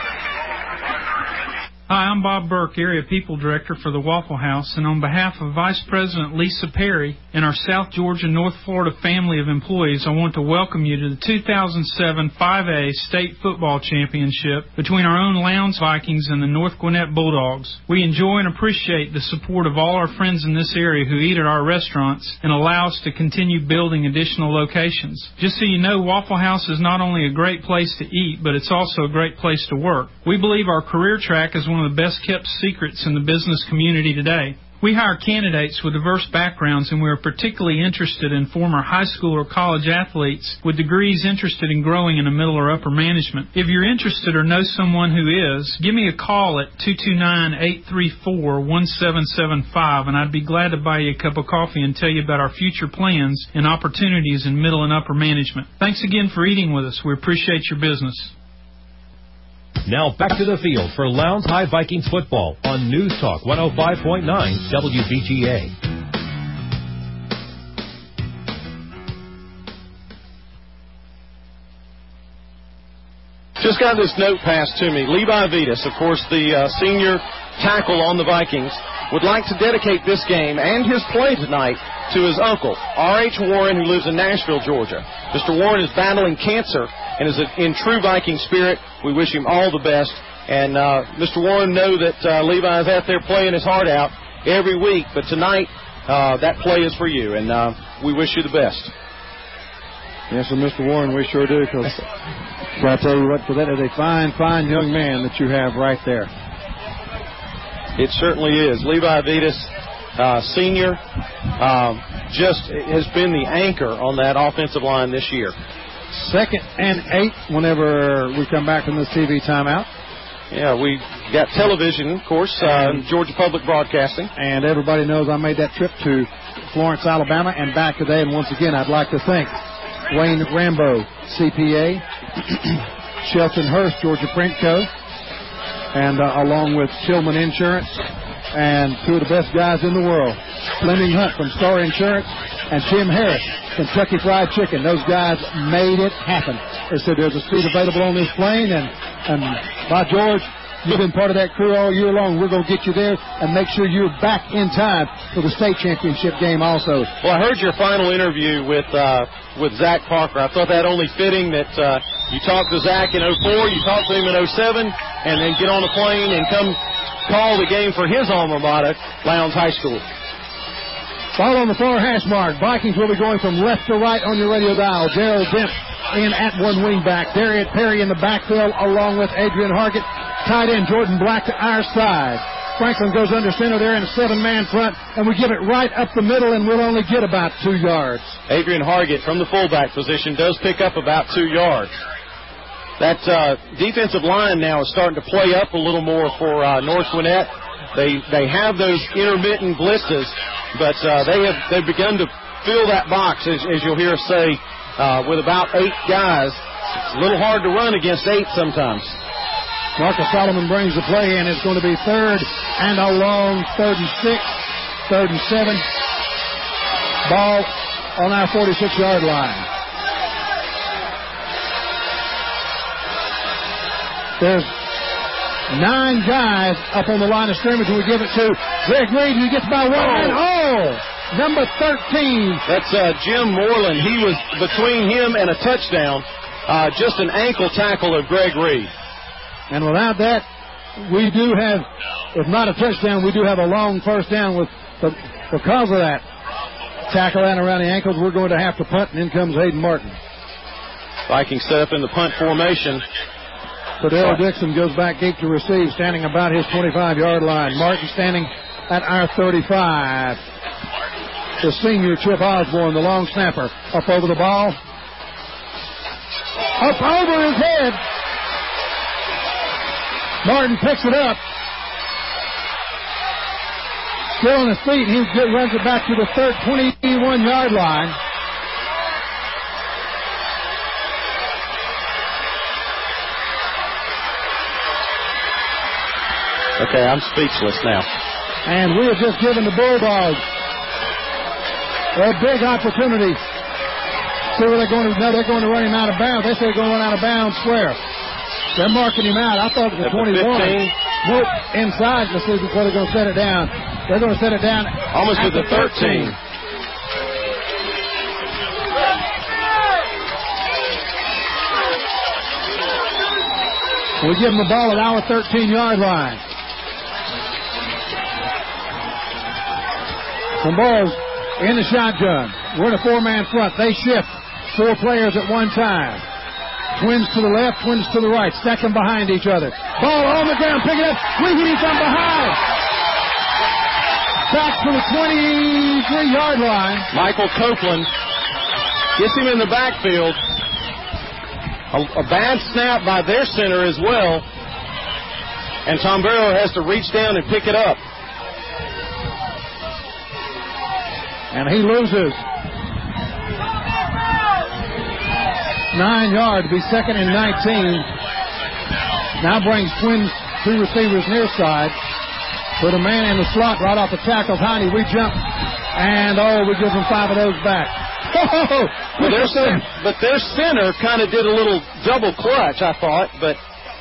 Speaker 9: Hi, I'm Bob Burke, Area People Director for the Waffle House, and on behalf of Vice President Lisa Perry and our South Georgia, North Florida family of employees, I want to welcome you to the two thousand seven five A State Football Championship between our own Lowndes Vikings and the North Gwinnett Bulldogs. We enjoy and appreciate the support of all our friends in this area who eat at our restaurants and allow us to continue building additional locations. Just so you know, Waffle House is not only a great place to eat, but it's also a great place to work. We believe our career track is one of the best kept secrets in the business community today. We hire candidates with diverse backgrounds, and we are particularly interested in former high school or college athletes with degrees interested in growing in a middle or upper management. If you're interested or know someone who is, give me a call at two two nine, eight three four, one seven seven five, and I'd be glad to buy you a cup of coffee and tell you about our future plans and opportunities in middle and upper management. Thanks again for eating with us. We appreciate your business.
Speaker 10: Now back to the field for Lowndes High Vikings football on News Talk one oh five point nine W V G A.
Speaker 3: Just got this note passed to me. Levi Vetus, of course, the uh, senior tackle on the Vikings, would like to dedicate this game and his play tonight to his uncle, R H Warren, who lives in Nashville, Georgia. Mister Warren is battling cancer and is in true Viking spirit. We wish him all the best. And uh, Mister Warren, know that uh, Levi is out there playing his heart out every week, but tonight uh, that play is for you, and uh, we wish you the best.
Speaker 2: Yes, and Mister Warren, we sure do, because I tell you what, for that is a fine, fine young man that you have right there.
Speaker 3: It certainly is. Levi Vetus, uh, senior, um, just has been the anchor on that offensive line this year.
Speaker 2: Second and eight whenever we come back from this T V timeout.
Speaker 3: Yeah, we got television, of course, uh, Georgia Public Broadcasting.
Speaker 2: And everybody knows I made that trip to Florence, Alabama, and back today. And once again, I'd like to thank Wayne Rambo, C P A, Shelton Hurst, Georgia Print Co., and uh, along with Tillman Insurance, and two of the best guys in the world, Fleming Hunt from Star Insurance, and Tim Harris, Kentucky Fried Chicken. Those guys made it happen. They said there's a seat available on this plane, and, and by George, you've been part of that crew all year long. We're going to get you there and make sure you're back in time for the state championship game also.
Speaker 3: Well, I heard your final interview with uh, with Zach Parker. I thought that only fitting that uh, you talked to Zach in oh four, you talked to him in oh seven, and then get on a plane and come call the game for his alma mater, Lowndes High School.
Speaker 2: Ball on the far hash mark. Vikings will be going from left to right on your radio dial. Gerald Dent in at one wing back. Darius Perry in the backfield along with Adrian Hargett. Tight end Jordan Black to our side. Franklin goes under center there in a seven-man front, and we give it right up the middle, and we'll only get about two yards.
Speaker 3: Adrian Hargett from the fullback position does pick up about two yards. That uh, defensive line now is starting to play up a little more for uh, North Gwinnett. They they have those intermittent blitzes, but uh, they have they've begun to fill that box, as, as you'll hear us say, uh, with about eight guys. It's a little hard to run against eight sometimes.
Speaker 2: Marcus Solomon brings the play in. It's going to be third and a long, third and six, third and seven. Ball on our forty-six-yard line. There's nine guys up on the line of scrimmage, and we give it to Greg Reed, who gets by one. Oh, oh number thirteen.
Speaker 3: That's uh, Jim Moreland. He was between him and a touchdown. Uh, just an ankle tackle of Greg Reed.
Speaker 2: And without that, we do have, if not a touchdown, we do have a long first down. With the, because of that tackle and around the ankles, we're going to have to punt, and in comes Hayden Martin.
Speaker 3: Vikings set up in the punt formation.
Speaker 2: Fidel Dixon goes back deep to receive, standing about his twenty-five-yard line. Martin standing at our thirty-five. The senior Chip Osborne, the long snapper, up over the ball. Up over his head. Martin picks it up. Still on his feet. He runs it back to the third twenty-one-yard line.
Speaker 3: Okay, I'm speechless now.
Speaker 2: And we have just given the Bulldogs a big opportunity. See where they're going to, no, they're going to run him out of bounds. They say they're going to run out of bounds square. They're marking him out. I thought it was the twenty-one. Nope, inside. Let's see before they're going to set it down. They're going to set it down
Speaker 3: almost at the thirteen.
Speaker 2: We give them the ball at our thirteen-yard line. Some balls in the shotgun. We're in a four-man front. They shift four players at one time. Twins to the left, twins to the right. Stack them behind each other. Ball on the ground. Pick it up. We hit him from behind. Back to the twenty-three-yard line.
Speaker 3: Michael Copeland gets him in the backfield. A, a bad snap by their center as well. And Tom Barrow has to reach down and pick it up.
Speaker 2: And he loses nine yards to be second and nineteen. Now brings Twins two receivers near side. Put a man in the slot right off the tackle. Heine, we jump. And, oh, we give them five of those back. Oh,
Speaker 3: but, their center, but their center kind of did a little double clutch, I thought. But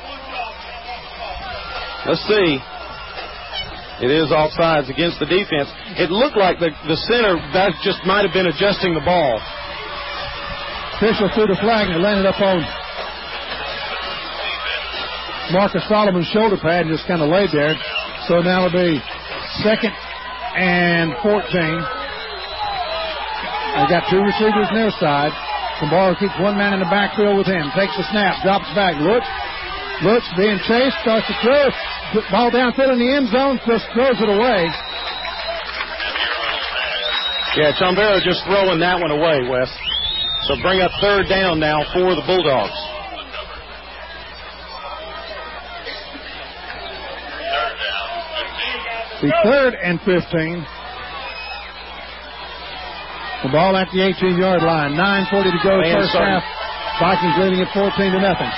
Speaker 3: let's see. It is offsides against the defense. It looked like the, the center that just might have been adjusting the ball.
Speaker 2: Official threw the flag and it landed up on Marcus Solomon's shoulder pad and just kind of laid there. So now it'll be second and fourteen. They got two receivers near side. Tomorrow keeps one man in the backfield with him. Takes the snap, drops back, looks, looks, being chased, starts to throw. Ball downfield in the end zone, just throws it away.
Speaker 3: Yeah, Tom Barrow just throwing that one away, Wes. So bring up third down now for the Bulldogs.
Speaker 2: The third and fifteen. The ball at the eighteen-yard line. nine forty to go,
Speaker 3: Man
Speaker 2: first
Speaker 3: starting.
Speaker 2: half. Vikings leading at fourteen to nothing.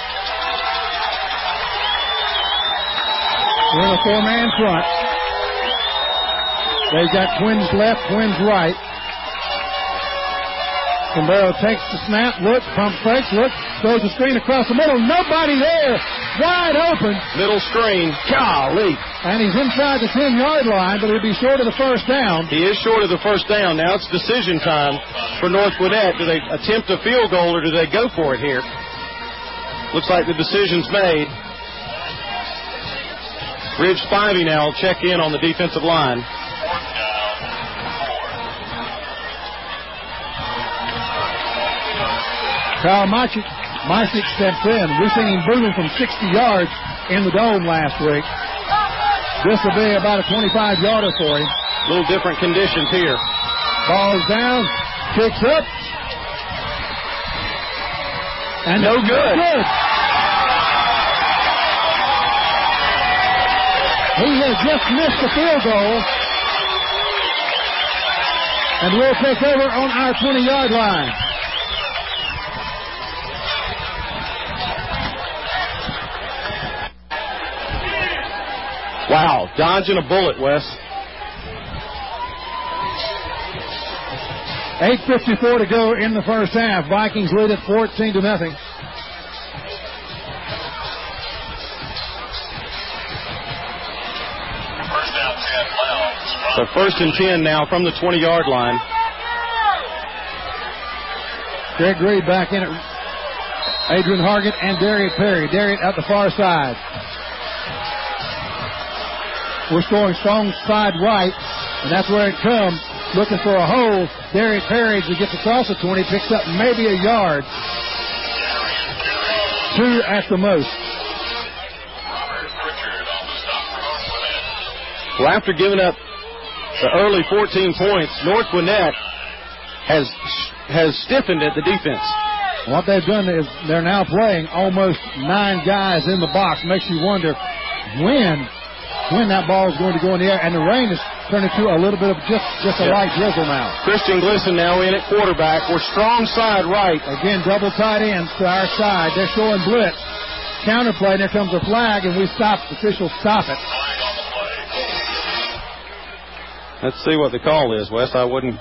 Speaker 2: We're in a four-man front. They've got Twins left, Twins right. Sombrero takes the snap, looks, pump fakes, looks, throws the screen across the middle. Nobody there. Wide open.
Speaker 3: Middle screen. Golly.
Speaker 2: And he's inside the ten-yard line, but he'll be short of the first down.
Speaker 3: He is short of the first down. Now it's decision time for North Gwinnett. Do they attempt a field goal or do they go for it here? Looks like the decision's made. Ridge Spivey now will check in on the defensive line.
Speaker 2: Kyle Mysick steps in. We've seen him booming from sixty yards in the dome last week. This will be about a twenty-five-yarder for him.
Speaker 3: A little different conditions here.
Speaker 2: Ball's down, kicks up. And
Speaker 3: no good.
Speaker 2: good. He has just missed the field goal. And we'll take over on our twenty-yard line.
Speaker 3: Wow, dodging a bullet, Wes.
Speaker 2: eight fifty-four to go in the first half. Vikings lead at fourteen to nothing.
Speaker 3: So first and ten now from the twenty-yard line.
Speaker 2: Greg Reed back in it. Adrian Hargett and Darius Perry. Darius at the far side. We're scoring strong side right, and that's where it comes. Looking for a hole. Darius Perry, as he gets across the twenty, picks up maybe a yard. two at the most.
Speaker 3: Well, after giving up the early fourteen points, North Gwinnett has has stiffened at the defense.
Speaker 2: What they've done is they're now playing almost nine guys in the box. Makes you wonder when when that ball is going to go in the air. And the rain is turning to a little bit of just, just a
Speaker 3: yeah.
Speaker 2: light drizzle now.
Speaker 3: Christian Glisson now in at quarterback. We're strong side right.
Speaker 2: Again, double tight ends to our side. They're showing blitz. Counterplay, and there comes a flag, and we stop. The officials stop it.
Speaker 3: Let's see what the call is, Wes. I wouldn't...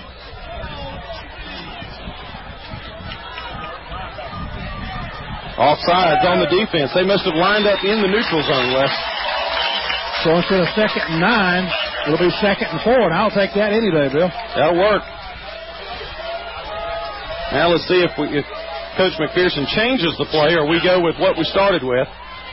Speaker 3: Offsides on the defense. They must have lined up in the neutral zone, Wes.
Speaker 2: So instead of second and nine, it'll be second and four, and I'll take that any day, Bill.
Speaker 3: That'll work. Now let's see if we, if Coach McPherson changes the play or we go with what we started with.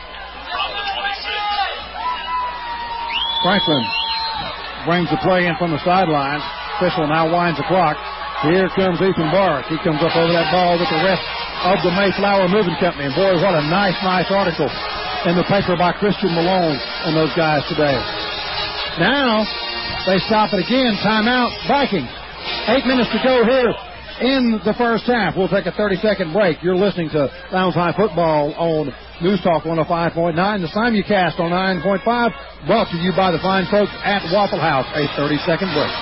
Speaker 2: Franklin brings the play in from the sidelines. Official now winds the clock. Here comes Ethan Bark. He comes up over that ball with the rest of the Mayflower Moving Company. And boy, what a nice, nice article in the paper by Christian Malone on those guys today. Now, they stop it again. Timeout, Vikings. Eight minutes to go here in the first half. We'll take a thirty-second break. You're listening to Lowndes High Football on News Talk one oh five point nine. The simulcast on nine point five, brought to you by the fine folks at Waffle House. A thirty-second break.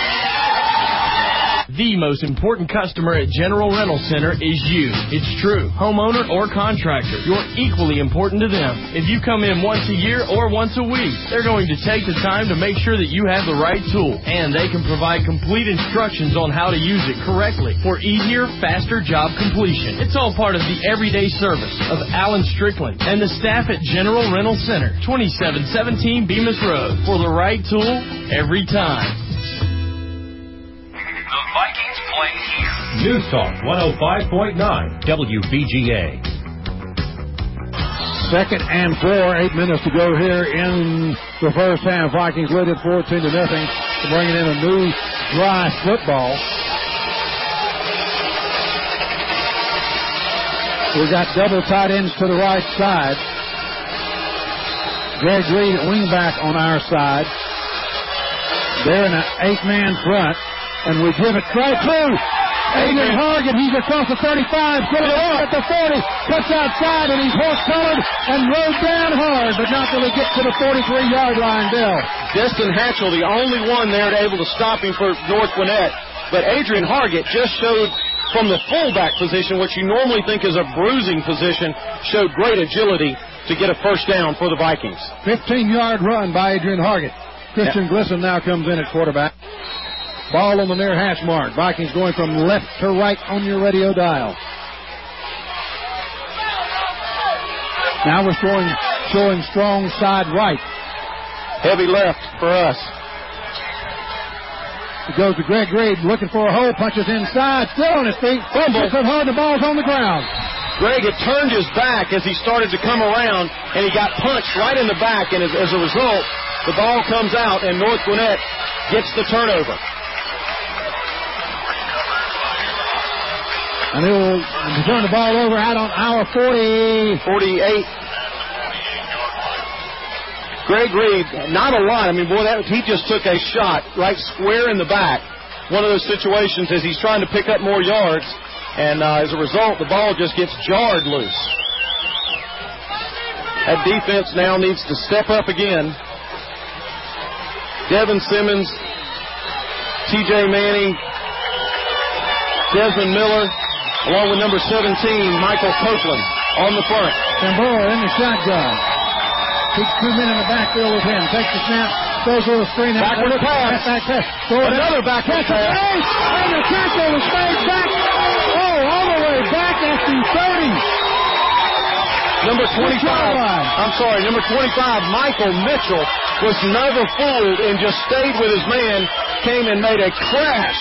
Speaker 6: The most important customer at General Rental Center is you. It's true. Homeowner or contractor, you're equally important to them. If you come in once a year or once a week, they're going to take the time to make sure that you have the right tool, and they can provide complete instructions on how to use it correctly for easier, faster job completion. It's all part of the everyday service of Alan Strickland and the staff at General Rental Center, twenty-seven seventeen Bemis Road, for the right tool every time.
Speaker 5: The Vikings play here.
Speaker 10: News Talk one oh five point nine W V G A.
Speaker 2: Second and four, eight minutes to go here in the first half. Vikings lead it fourteen to nothing, bringing in a new dry football. We got double tight ends to the right side. Greg Reed at wingback on our side. They're in an eight-man front. And we give it right to Adrian Hargett. He's across the thirty-five, put it up at the forty, cuts outside, and he's horse-colored and rode down hard, but not till he gets to the forty-three-yard line, Bill.
Speaker 3: Destin Hatchell, the only one there able to stop him for North Gwinnett. But Adrian Hargett just showed from the fullback position, which you normally think is a bruising position, showed great agility to get a first down for the Vikings.
Speaker 2: fifteen-yard run by Adrian Hargett. Christian yeah. Glisson now comes in at quarterback. Ball on the near hash mark. Vikings going from left to right on your radio dial. Now we're showing, showing strong side right.
Speaker 3: Heavy left for us.
Speaker 2: It goes to Greg Reed looking for a hole, punches inside, still on his feet.
Speaker 3: Fumble.
Speaker 2: Hits it hard, the ball's on the ground.
Speaker 3: Greg had turned his back as he started to come around, and he got punched right in the back, and as, as a result, the ball comes out, and North Gwinnett gets the turnover.
Speaker 2: And he'll turn the ball over out on our forty.
Speaker 3: forty-eight. Greg Reed, not a lot. I mean, boy, that he just took a shot right square in the back. One of those situations as he's trying to pick up more yards, and uh, as a result, the ball just gets jarred loose. That defense now needs to step up again. Devin Simmons, T J Manning, Desmond Miller, along with number seventeen, Michael Copeland, on the front.
Speaker 2: Tambora in the shotgun. Keeps two men in the backfield with him. Takes the snap, goes over the screen.
Speaker 3: Backward pass.
Speaker 2: Back pass.
Speaker 3: Another backward pass.
Speaker 2: And the tackle was made back. Oh, all the way back at the thirty.
Speaker 3: Number twenty-five. I'm sorry, number twenty-five, Michael Mitchell, was never fooled and just stayed with his man, came and made a crash.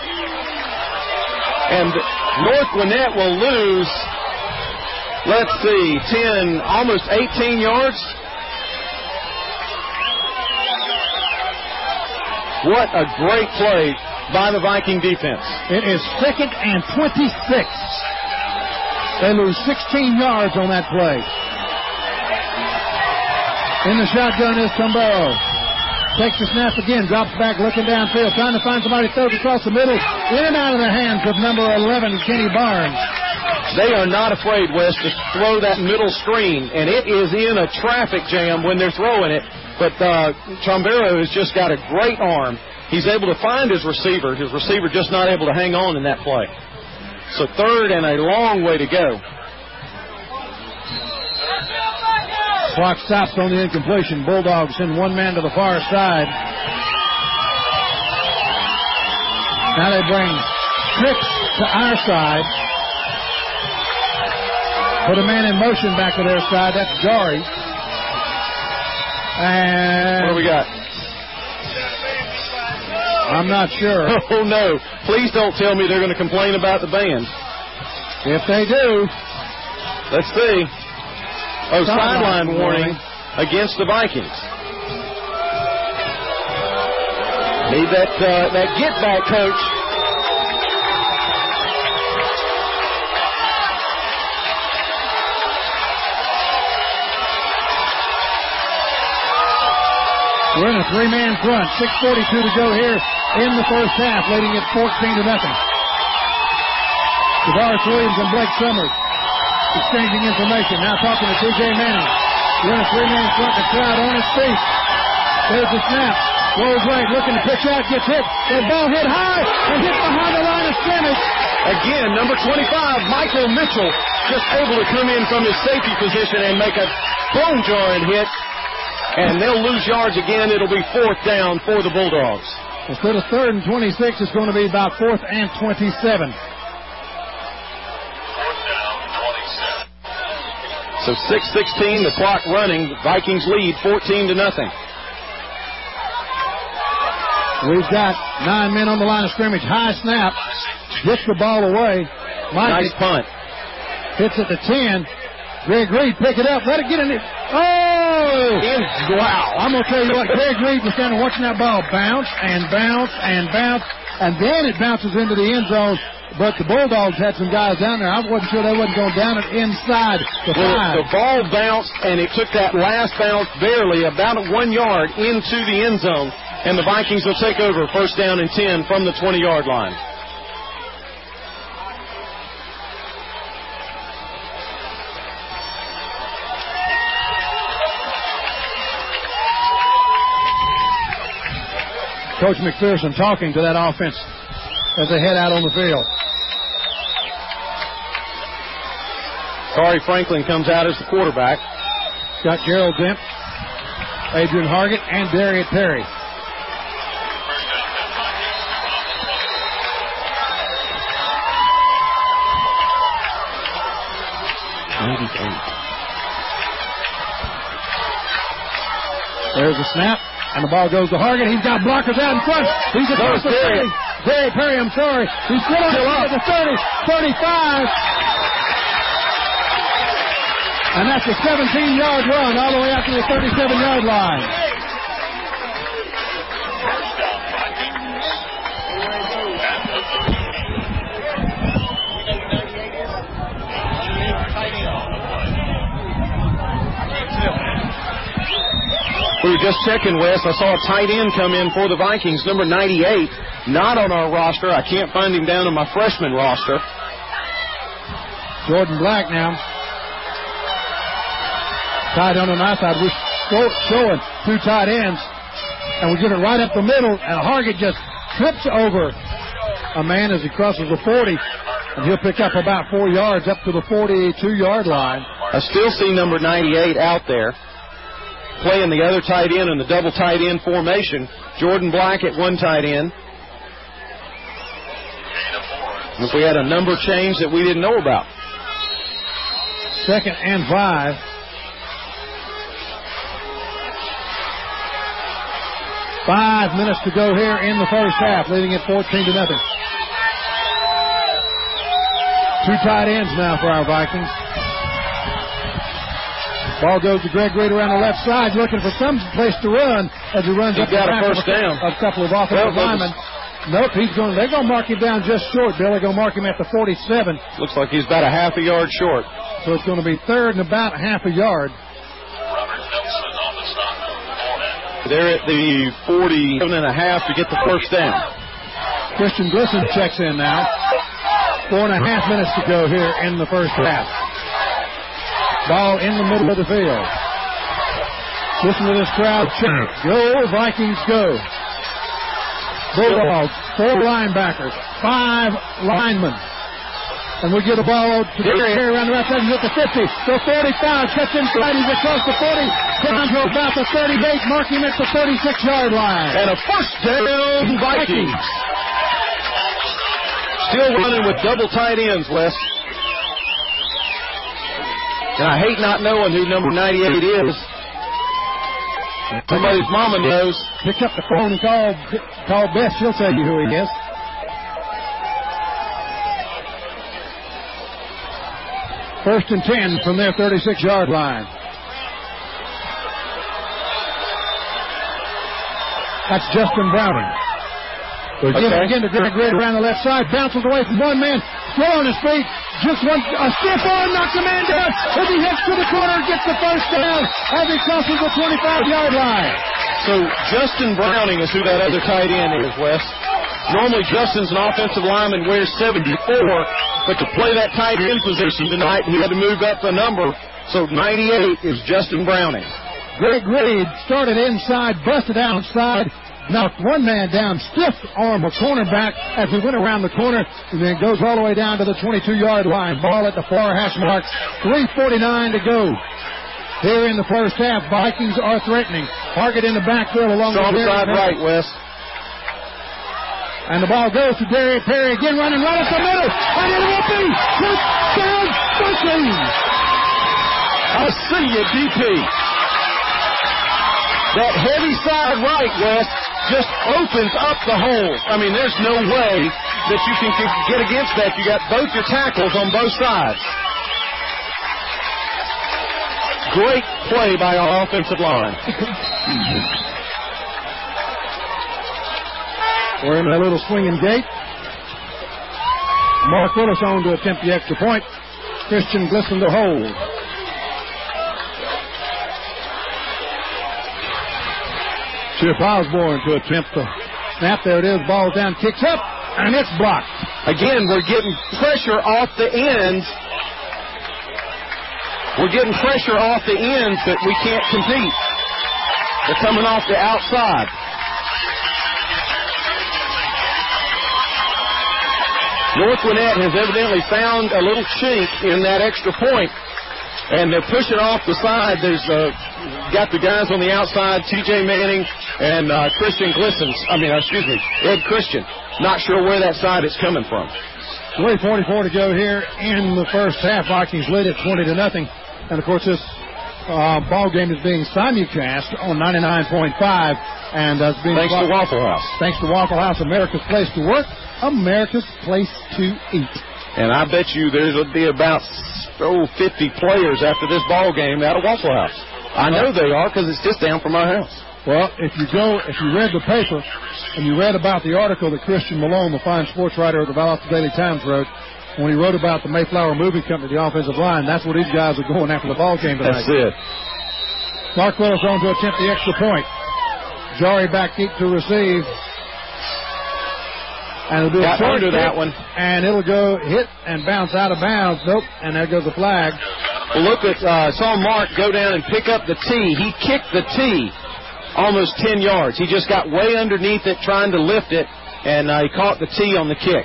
Speaker 3: And North Gwinnett will lose, let's see, ten, almost eighteen yards. What a great play by the Viking defense.
Speaker 2: It is second and twenty-six. They lose sixteen yards on that play. In the shotgun is Tombero. Takes the snap again, drops back, looking downfield, trying to find somebody, throws across the middle, in and out of the hands of number eleven, Kenny Barnes.
Speaker 3: They are not afraid, Wes, to throw that middle screen, and it is in a traffic jam when they're throwing it. But uh, Tombero has just got a great arm. He's able to find his receiver. His receiver just not able to hang on in that play. So third and a long way to go.
Speaker 2: Clock stops on the incompletion. Bulldogs send one man to the far side. Now they bring Cripps to our side. Put a man in motion back to their side. That's Jari. And
Speaker 3: what do we got?
Speaker 2: I'm not sure.
Speaker 3: Oh, no. Please don't tell me they're going to complain about the band.
Speaker 2: If they do.
Speaker 3: Let's see. Oh, sideline warning against the Vikings. Need that uh, that get back, coach.
Speaker 2: We're in a three-man front. six forty-two to go here in the first half, leading it fourteen to nothing. Tavares Williams and Blake Summers exchanging information. Now talking to T J Manning. We're in a three-man front. The crowd on his feet. There's the snap. Rolls right, looking to pitch out, gets hit. The ball hit high and hit behind the line of scrimmage.
Speaker 3: Again, number twenty-five, Michael Mitchell, just able to come in from his safety position and make a bone-jarring hit. And they'll lose yards again. It'll be fourth down for the Bulldogs.
Speaker 2: Instead of third and twenty-six, it's going to be about fourth and twenty-seven.
Speaker 3: So six sixteen, the clock running. Vikings lead fourteen to nothing.
Speaker 2: We've got nine men on the line of scrimmage. High snap. Gets the ball away. Mike
Speaker 3: nice punt.
Speaker 2: Hits at the ten. Greg Reed, pick it up. Let it get in it. Oh!
Speaker 3: Wow.
Speaker 2: I'm going to tell you what, Greg Reed was standing watching that ball bounce and bounce and bounce, and then it bounces into the end zone. But the Bulldogs had some guys down there. I wasn't sure they wasn't going down it inside the
Speaker 3: well,
Speaker 2: five.
Speaker 3: The ball bounced, and it took that last bounce barely, about one yard into the end zone. And the Vikings will take over first down and ten from the twenty-yard line.
Speaker 2: Coach McPherson talking to that offense as they head out on the field.
Speaker 3: Corey Franklin comes out as the quarterback.
Speaker 2: Got Gerald Dent, Adrian Hargett, and Darius Perry. ninety-eight. There's a snap. And the ball goes to Hargett. He's got blockers out in front. He's across the thirty. Jerry Perry, I'm sorry. He's still on the thirty, thirty-five. And that's a seventeen-yard run all the way out to the thirty-seven-yard line.
Speaker 3: We were just checking, Wes. I saw a tight end come in for the Vikings, number ninety-eight. Not on our roster. I can't find him down on my freshman roster.
Speaker 2: Jordan Black now. Tight end on our side. We're showing two tight ends. And we get it right up the middle. And Hargett just trips over a man as he crosses the forty. And he'll pick up about four yards up to the forty-two-yard line.
Speaker 3: I still see number ninety-eight out there, playing the other tight end in the double tight end formation. Jordan Black at one tight end. If we had a number change that we didn't know about.
Speaker 2: Second and five. Five minutes to go here in the first half, leading it fourteen to nothing. Two tight ends now for our Vikings. Ball goes to Greg Reed around the left side, looking for some place to run as he runs
Speaker 3: He's
Speaker 2: up
Speaker 3: got
Speaker 2: the
Speaker 3: a first
Speaker 2: of a,
Speaker 3: down.
Speaker 2: a couple of offensive
Speaker 3: well,
Speaker 2: linemen. Nope, he's going. They're going to mark him down just short, Bill. They're going to mark him at the forty-seven.
Speaker 3: Looks like he's about a half a yard short.
Speaker 2: So it's going to be third and about half a yard.
Speaker 3: They're at the forty-seven and a half to get the first down.
Speaker 2: Christian Glisson checks in now. Four and a half minutes to go here in the first half. Ball in the middle of the field. Listen to this crowd chant. Go, Vikings, go. Bulldogs, four linebackers, five linemen. And we get a ball to Gary here around the right side. He's at the fifty, the forty-five, cuts inside. He's across the forty, down to about the thirty-eight, marking at the thirty-six-yard line.
Speaker 3: And a first down, Vikings. Still running with double tight ends, Wes. And I hate not knowing who number ninety-eight is. Somebody's mama knows.
Speaker 2: Pick up the phone and call, call Beth. She'll tell you who he is. First and ten from their thirty-six-yard line. That's Justin Browning. Again,
Speaker 3: okay.
Speaker 2: again to Greg Red around the left side. Bounces away from one man. Throw on his feet. Just one, a stiff arm, knocks the man down. As he heads to the corner, gets the first down as he crosses the twenty-five-yard line.
Speaker 3: So Justin Browning is who that other tight end is, Wes. Normally Justin's an offensive lineman, wears seventy-four, but to play that tight end position tonight, he had to move up a number. So ninety-eight is Justin Browning.
Speaker 2: Greg Reed started inside, busted outside, knocked one man down, stiff arm a cornerback as we went around the corner, and then goes all the way down to the twenty-two-yard line. Ball at the far hash mark, three forty-nine to go. Here in the first half, Vikings are threatening. Target in the backfield along
Speaker 3: Strong
Speaker 2: with
Speaker 3: side right, Wes.
Speaker 2: And the ball goes to Darius Perry again, running right up the middle, and it will be touchdown Vikings.
Speaker 3: I see you, D P. That heavy side right, Wes, just opens up the hole. I mean, there's no way that you can get against that. You got both your tackles on both sides. Great play by our offensive line.
Speaker 2: We're in a little swinging gate. Mark Willis on to attempt the extra point. Christian Glisson to hold. Chip Osborne to attempt the snap. There it is. Ball down, kicks up, and it's blocked.
Speaker 3: Again, we're getting pressure off the ends. We're getting pressure off the ends, but we can't compete. They're coming off the outside. North Gwinnett has evidently found a little chink in that extra point, and they're pushing off the side. There's uh, got the guys on the outside, T J Manning and uh, Christian Glisson. I mean, excuse me, Ed Christian. Not sure where that side is coming from.
Speaker 2: three forty-four to go here in the first half. Vikings lead at twenty to nothing. And, of course, this uh, ball game is being simulcast on ninety-nine point five. And uh, being
Speaker 3: Thanks to Waffle House.
Speaker 2: Thanks to Waffle House, America's place to work, America's place to eat.
Speaker 3: And I bet you there's will be about oh, fifty players after this ball game out of Waffle House. I know they are because it's just down from my house.
Speaker 2: Well, if you go, if you read the paper and you read about the article that Christian Malone, the fine sports writer of the Valdosta Daily Times, wrote, when he wrote about the Mayflower Moving Company, the offensive line, that's where these guys are going after the ball game tonight.
Speaker 3: That's it.
Speaker 2: Mark Willis on to attempt the extra point. Jari back deep to receive. And it'll be a short
Speaker 3: under that one.
Speaker 2: And it'll go hit and bounce out of bounds. Nope. And there goes the flag.
Speaker 3: Well, look at, uh, saw Mark go down and pick up the tee. He kicked the tee almost ten yards. He just got way underneath it trying to lift it, and uh, he caught the tee on the kick.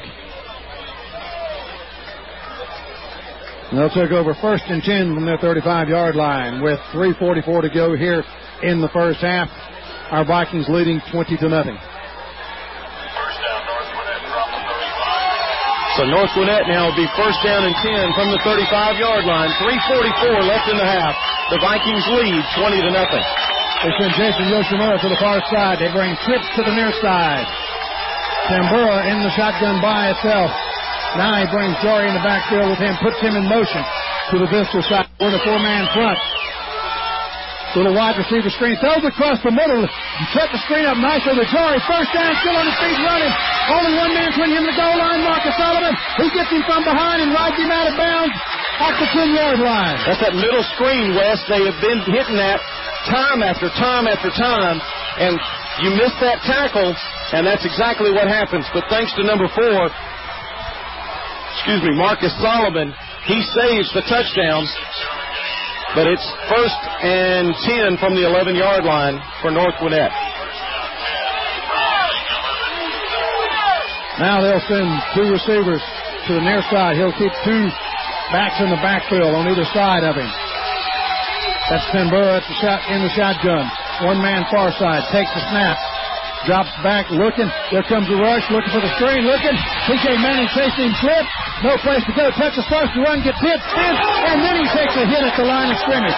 Speaker 2: And they'll take over first and ten from their thirty-five-yard line with three forty-four to go here in the first half. Our Vikings leading twenty to nothing.
Speaker 5: First down, North Gwinnett from the thirty-five.
Speaker 3: So North Gwinnett now will be first down and ten from the thirty-five-yard line. three forty-four left in the half. The Vikings lead twenty to nothing.
Speaker 2: They send Jason Yoshimura to the far side. They bring Trips to the near side. Tambura in the shotgun by itself. Now he brings Jory in the backfield with him, puts him in motion to the visitor side. We're in a four-man front. Little wide receiver screen. Throws across the middle. Set the screen up nicely to Jory. First down, still on his feet running. Only one man between him and the goal line, Marcus Sullivan. He gets him from behind and rides him out of bounds at the ten-yard line.
Speaker 3: That's that middle screen, Wes. They have been hitting that time after time after time, and you miss that tackle, and that's exactly what happens. But thanks to number four, excuse me, Marcus Sullivan, he saves the touchdown. But it's first and ten from the eleven-yard line for North Gwinnett.
Speaker 2: Now they'll send two receivers to the near side. He'll keep two backs in the backfield on either side of him. That's Penborough at the shot, in the shotgun. One man far side takes the snap. Drops back, looking. There comes a rush, looking for the screen, looking. P J Manning chasing him, slip. No place to go. Touches first to run, gets hit, spins, and then he takes a hit at the line of scrimmage.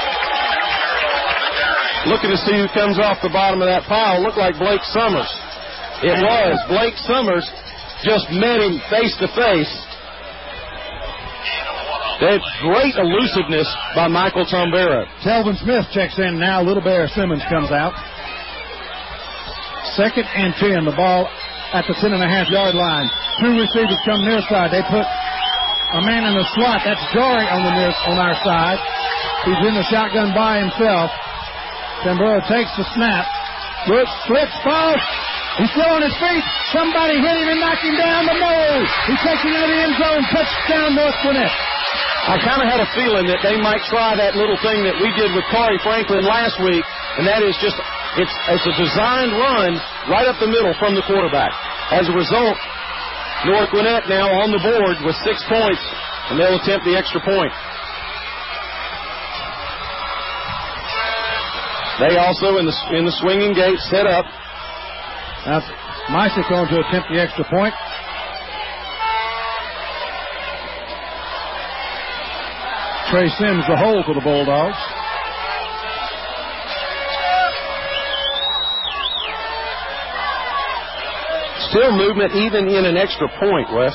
Speaker 3: Looking to see who comes off the bottom of that pile. Looked like Blake Summers. It was. Blake Summers just met him face to face. That's great elusiveness by Michael Tombera.
Speaker 2: Telvin Smith checks in now. Little Bear Simmons comes out. Second and ten. The ball at the ten and a half yard line. Two receivers come near side. They put a man in the slot. That's Jory on the near, on our side. He's in the shotgun by himself. Penborough takes the snap. Looks, flips, falls. He's still on his feet. Somebody hit him and knocked him down. The mole. He's taking out the end zone. Touchdown, North Gwinnett.
Speaker 3: I kind of had a feeling that they might try that little thing that we did with Corey Franklin last week, and that is just it's, it's a designed run right up the middle from the quarterback. As a result, North Gwinnett now on the board with six points, and they'll attempt the extra point. They also, in the in the swinging gate, set up.
Speaker 2: Now, Misick going to attempt the extra point. Trey Sims the hole for the Bulldogs.
Speaker 3: Still movement even in an extra point, Wes.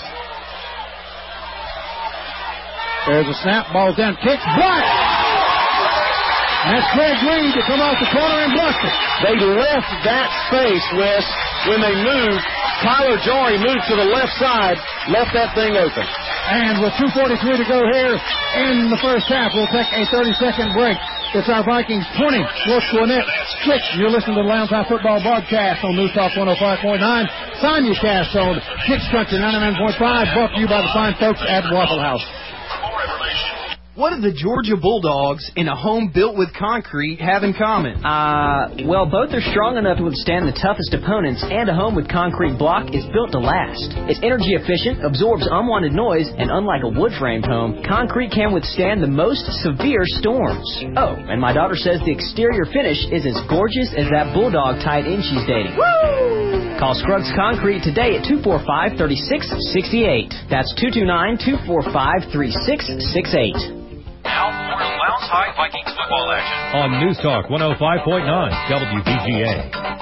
Speaker 2: There's a snap, ball's down, kick, block! That's Greg Reed to come off the corner and bluff it.
Speaker 3: They left that space, Wes, when they moved. Tyler Jory moved to the left side, left that thing open.
Speaker 2: And with two forty-three to go here in the first half, we'll take a thirty-second break. It's our Vikings twenty, North Gwinnett six. You're listening to the Lounge High Football broadcast on News Talk one oh five point nine. Simulcast on Kicks Country ninety-nine point five, brought to you by the fine folks at Waffle House.
Speaker 11: What do the Georgia Bulldogs and a home built with concrete have in common?
Speaker 12: Uh, well, both are strong enough to withstand the toughest opponents, and a home with concrete block is built to last. It's energy efficient, absorbs unwanted noise, and unlike a wood-framed home, concrete can withstand the most severe storms. Oh, and my daughter says the exterior finish is as gorgeous as that Bulldog tight end she's dating. Woo! Call Scruggs Concrete today at two four five, three six six eight. That's two two nine, two four five, three six six eight.
Speaker 10: Now for Lounge High Vikings football action on News Talk one oh five point nine W V G A.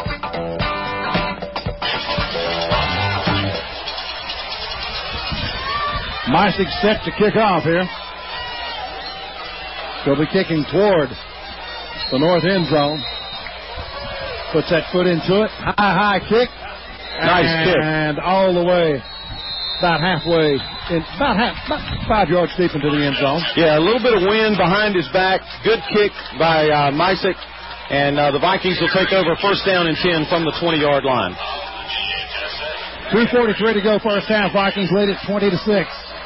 Speaker 2: Misick set to kick off here. He'll be kicking toward the north end zone. Puts that foot into it. High, high kick.
Speaker 3: Nice
Speaker 2: and
Speaker 3: kick.
Speaker 2: And all the way, about halfway, in, about half, about five yards deep into the end zone.
Speaker 3: Yeah, a little bit of wind behind his back. Good kick by uh, Misick. And uh, the Vikings will take over first down and ten from the twenty-yard line.
Speaker 2: two forty-three to go first half. Vikings lead it twenty to six.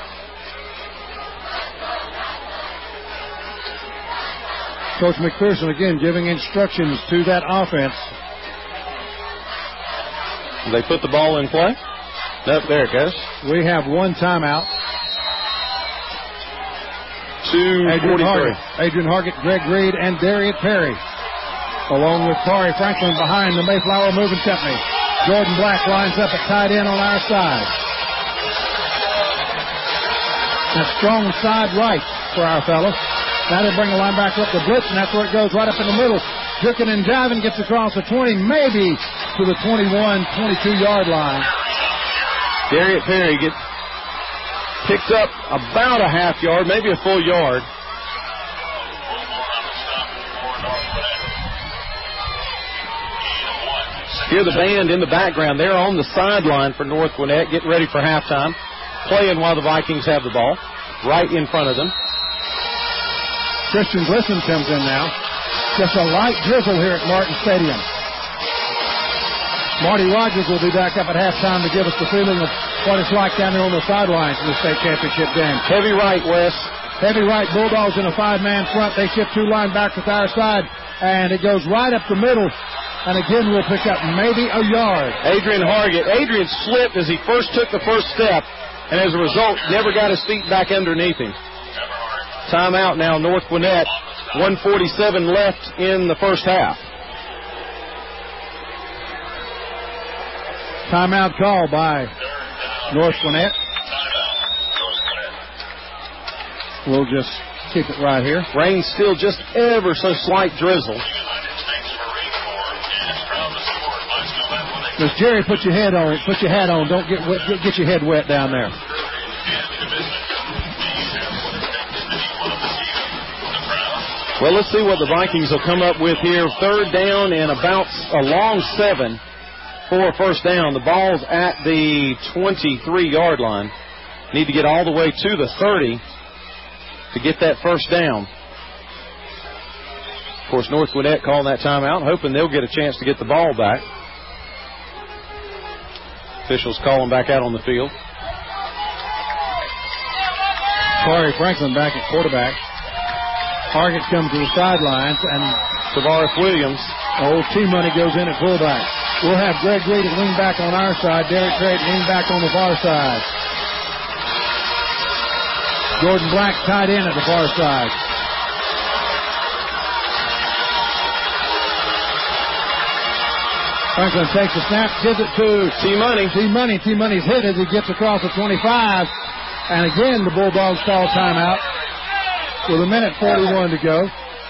Speaker 2: Coach McPherson again giving instructions to that offense.
Speaker 3: They put the ball in play. Nope, there it goes.
Speaker 2: We have one timeout.
Speaker 3: two forty-three.
Speaker 2: Adrian Hargett, Greg Reed, and Darius Perry, along with Corey Franklin behind the Mayflower Moving Company. Jordan Black lines up at tight end on our side. That's strong side right for our fellas. Now they bring the linebacker up the blitz, and that's where it goes, right up in the middle. Jerking and diving, gets across the twenty, maybe to the twenty-one, twenty-two yard line.
Speaker 3: Darius Perry gets picked up about a half yard, maybe a full yard. Hear the band in the background. They're on the sideline for North Gwinnett, getting ready for halftime, playing while the Vikings have the ball right in front of them.
Speaker 2: Christian Glisson comes in now. Just a light drizzle here at Martin Stadium. Marty Rogers will be back up at halftime to give us the feeling of what it's like down there on the sidelines in the state championship game.
Speaker 3: Heavy right, Wes.
Speaker 2: Heavy right, Bulldogs in a five-man front. They ship two linebackers to our side, and it goes right up the middle. And again, we'll pick up maybe a yard.
Speaker 3: Adrian Hargett. Adrian slipped as he first took the first step, and as a result, never got his feet back underneath him. Timeout now, North Gwinnett. one forty-seven left in the first half.
Speaker 2: Timeout call by North Gwinnett. We'll just keep it right here.
Speaker 3: Rain still just ever so slight drizzle.
Speaker 2: Miss Jerry, put your head on. Put your hat on. Don't get wet, get, get your head wet down there.
Speaker 3: Well, let's see what the Vikings will come up with here. Third down and about a long seven for a first down. The ball's at the twenty-three-yard line. Need to get all the way to the thirty to get that first down. Of course, North Gwinnett calling that timeout, hoping they'll get a chance to get the ball back. Officials calling back out on the field.
Speaker 2: Corey Franklin back at quarterback. Hargett comes to the sidelines, and
Speaker 3: Tavares Williams.
Speaker 2: Old T-Money goes in at fullback. We'll have Greg Reed at lean back on our side. Derek Craig lean back on the far side. Jordan Black tied in at the far side. Franklin takes the snap, gives it to
Speaker 3: T-Money.
Speaker 2: T-Money. T-Money's hit as he gets across the twenty-five. And again, the Bulldogs call timeout with a minute forty-one to go.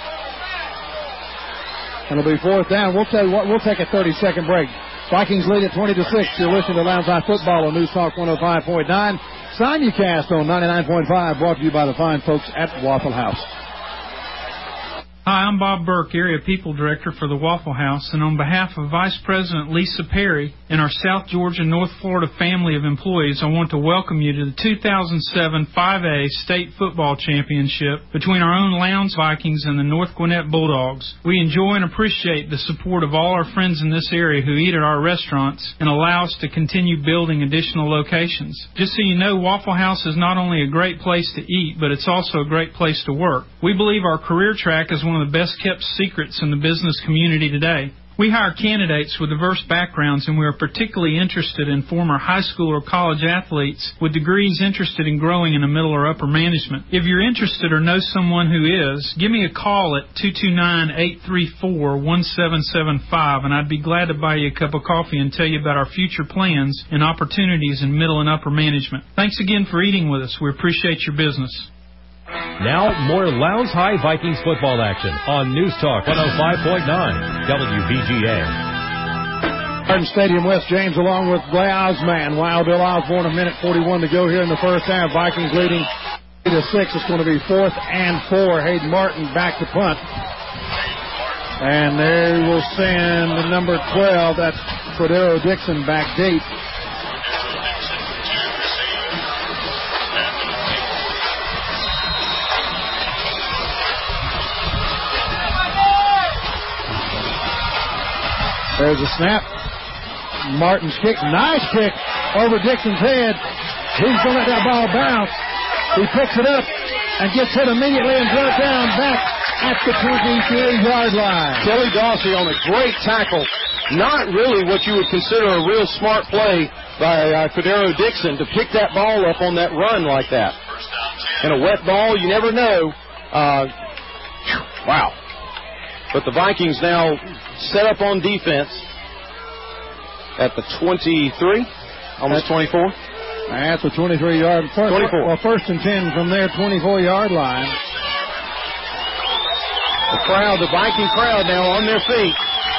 Speaker 2: And it'll be fourth down. We'll tell you what, we'll take a thirty-second break. Vikings lead at twenty to six. You're listening to Lounge High Football on News Talk one oh five point nine. Simulcast on ninety-nine point five, brought to you by the fine folks at Waffle House.
Speaker 9: Hi, I'm Bob Burke, Area People Director for the Waffle House, and on behalf of Vice President Lisa Perry and our South Georgia, North Florida family of employees, I want to welcome you to the two thousand seven five A State Football Championship between our own Lowndes Vikings and the North Gwinnett Bulldogs. We enjoy and appreciate the support of all our friends in this area who eat at our restaurants and allow us to continue building additional locations. Just so you know, Waffle House is not only a great place to eat, but it's also a great place to work. We believe our career track is one of the best kept secrets in the business community today. We hire candidates with diverse backgrounds, and we are particularly interested in former high school or college athletes with degrees interested in growing in the middle or upper management. If you're interested or know someone who is, give me a call at two two nine, eight three four, one seven seven five, and I'd be glad to buy you a cup of coffee and tell you about our future plans and opportunities in middle and upper management. Thanks again for eating with us. We appreciate your business.
Speaker 10: Now, more Lowndes High Vikings football action on News Talk one oh five point nine W V G A.
Speaker 2: Martin Stadium, West James, along with Blay Osman. Wild Bill Osborne, a minute forty-one to go here in the first half. Vikings leading to six. It's going to be fourth and four. Hayden Martin back to punt. And they will send the number twelve. That's Cordero Dixon back deep. There's a snap. Martin's kick. Nice kick over Dixon's head. He's going to let that ball bounce. He picks it up and gets hit immediately and brought down back at the twenty-three-yard line.
Speaker 3: Kelly Dawsey on a great tackle. Not really what you would consider a real smart play by uh, Cordero Dixon to pick that ball up on that run like that. And a wet ball, you never know. Uh, wow. But the Vikings now set up on defense at the twenty-three, almost twenty-four.
Speaker 2: At the twenty-three-yard,
Speaker 3: twenty-four.
Speaker 2: Well, first and ten from their twenty-four-yard line.
Speaker 3: The crowd, the Viking crowd now on their feet.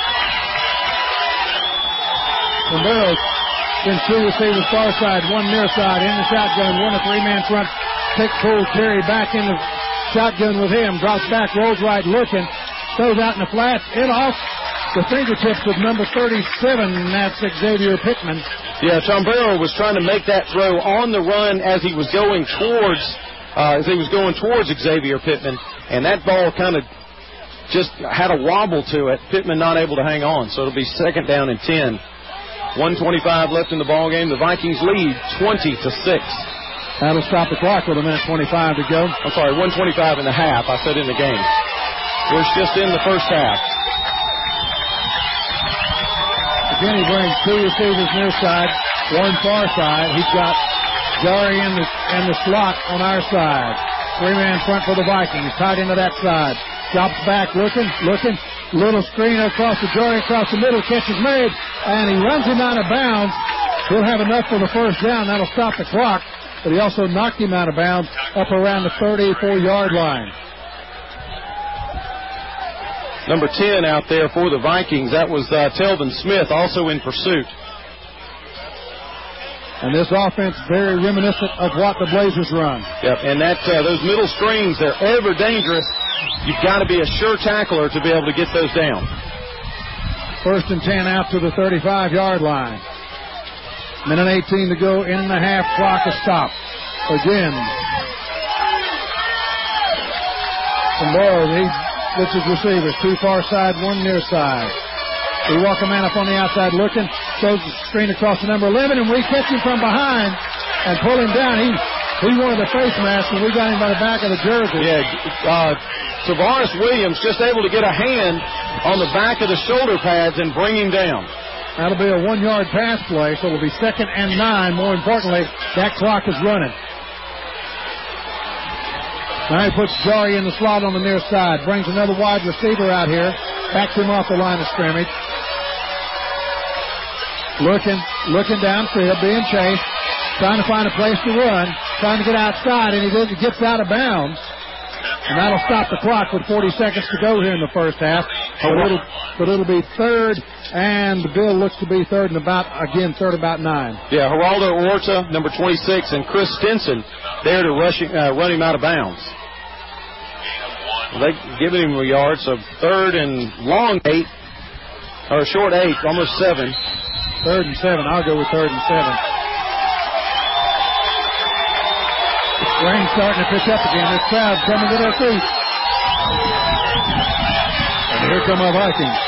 Speaker 2: Sombreros in two receivers far side, one near side, in the shotgun, one a three-man front. Pick, pull, carry back in the shotgun with him, drops back, rolls right, looking. Throws out in the flats, it off, the fingertips of number thirty-seven, and that's Xavier Pittman.
Speaker 3: Yeah, Tombero was trying to make that throw on the run as he was going towards uh, as he was going towards Xavier Pittman, and that ball kind of just had a wobble to it. Pittman not able to hang on, so it'll be second down and ten. one twenty-five left in the ball game. The Vikings lead twenty to six.
Speaker 2: That'll stop the clock with a minute twenty-five to go.
Speaker 3: I'm sorry, one twenty-five and a half. I said in the game. We're just in the first half.
Speaker 2: Again, he brings two receivers near side, one far side. He's got Jari in the, in the slot on our side. Three-man front for the Vikings. Tied into that side. Drops back, looking, looking. Little screen across the Jari, across the middle. Catch is made, and he runs him out of bounds. He'll have enough for the first down. That'll stop the clock. But he also knocked him out of bounds up around the thirty-four-yard line.
Speaker 3: Number ten out there for the Vikings. That was uh, Telvin Smith, also in pursuit.
Speaker 2: And this offense very reminiscent of what the Blazers run.
Speaker 3: Yep, and that uh, those middle screens, they're ever dangerous. You've got to be a sure tackler to be able to get those down.
Speaker 2: First and ten out to the thirty-five-yard line. Minute eighteen to go in the half. Clock is stopped. Again. From Boyle, he with his receivers. Two far side, one near side. We walk a man up on the outside looking. Throws the screen across the number eleven, and we catch him from behind and pull him down. He he wanted the face mask, and we got him by the back of the jersey.
Speaker 3: Yeah, uh, Tavares Williams just able to get a hand on the back of the shoulder pads and bring him down.
Speaker 2: That'll be a one-yard pass play, so it'll be second and nine. More importantly, that clock is running. Now he puts Jari in the slot on the near side. Brings another wide receiver out here. Backs him off the line of scrimmage. Looking, looking downfield, being chased. Trying to find a place to run. Trying to get outside, and he gets out of bounds. And that'll stop the clock with forty seconds to go here in the first half. But it'll, but it'll be third, and Bill looks to be third and about, again, third about nine.
Speaker 3: Yeah, Geraldo Orta, number twenty-six, and Chris Stinson there to rush, uh, run him out of bounds. Well, they've given him a yard, so third and long eight, or short eight, almost seven.
Speaker 2: Third and seven. I'll go with third and seven. Rain starting to pick up again. This crowd coming to their feet. And here come our Vikings.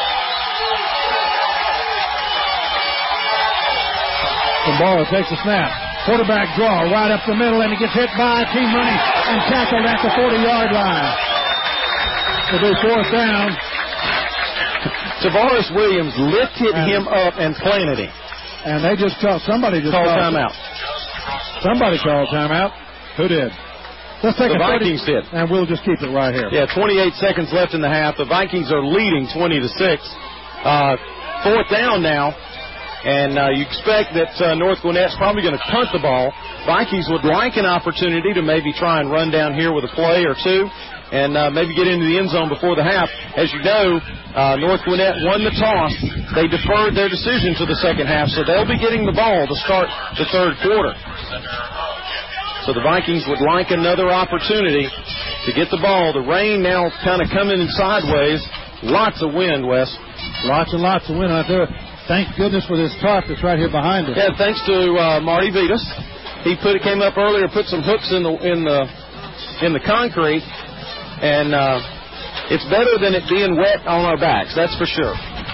Speaker 2: Sambora takes a snap. Quarterback draw right up the middle, and he gets hit by Team Money and tackled at the forty-yard line. It'll be fourth down.
Speaker 3: Tavares Williams lifted and, him up and planted him.
Speaker 2: And they just called, somebody just
Speaker 3: called
Speaker 2: called
Speaker 3: timeout.
Speaker 2: Somebody called timeout. Who did? Let's take
Speaker 3: the
Speaker 2: a
Speaker 3: Vikings
Speaker 2: thirty,
Speaker 3: did.
Speaker 2: And we'll just keep it right here.
Speaker 3: Yeah, twenty-eight seconds left in the half. The Vikings are leading twenty to six. Uh, fourth down now. And uh, you expect that uh, North Gwinnett's probably going to punt the ball. Vikings would like an opportunity to maybe try and run down here with a play or two and uh, maybe get into the end zone before the half. As you know, uh, North Gwinnett won the toss. They deferred their decision to the second half, so they'll be getting the ball to start the third quarter. So the Vikings would like another opportunity to get the ball. The rain now kind of coming in sideways. Lots of wind, Wes.
Speaker 2: Lots and lots of wind out there. Thank goodness for this tarp that's right here behind us.
Speaker 3: Yeah, thanks to uh, Marty Vitas. He put it came up earlier, put some hooks in the in the in the concrete, and uh, it's better than it being wet on our backs. That's for sure.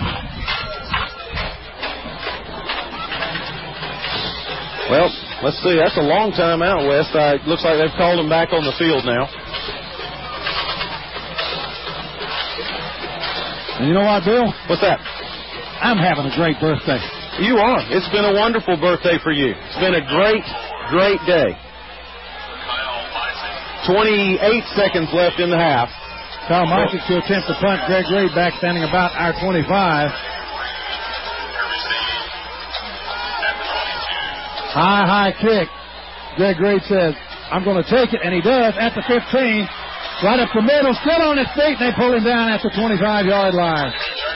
Speaker 3: Well, let's see. That's a long time out, West. Uh, it looks like they've called him back on the field now.
Speaker 2: And you know what, Bill?
Speaker 3: What's that?
Speaker 2: I'm having a great birthday.
Speaker 3: You are. It's been a wonderful birthday for you. It's been a great, great day. twenty-eight seconds left in the half.
Speaker 2: Kyle Misick to attempt to punt. Greg Reed back standing about our twenty-five. High, high kick. Greg Reed says, I'm going to take it, and he does at the fifteen. Right up the middle, still on his feet, and they pull him down at the twenty-five-yard line.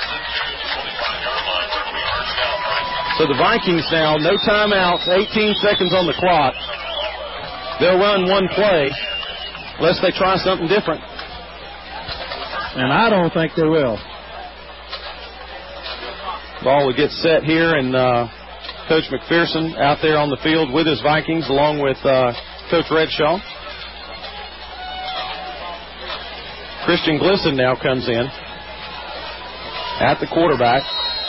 Speaker 3: So the Vikings now, no timeouts, eighteen seconds on the clock. They'll run one play unless they try something different.
Speaker 2: And I don't think they will.
Speaker 3: Ball will get set here, and uh, Coach McPherson out there on the field with his Vikings along with uh, Coach Redshaw. Christian Glisson now comes in at the quarterback.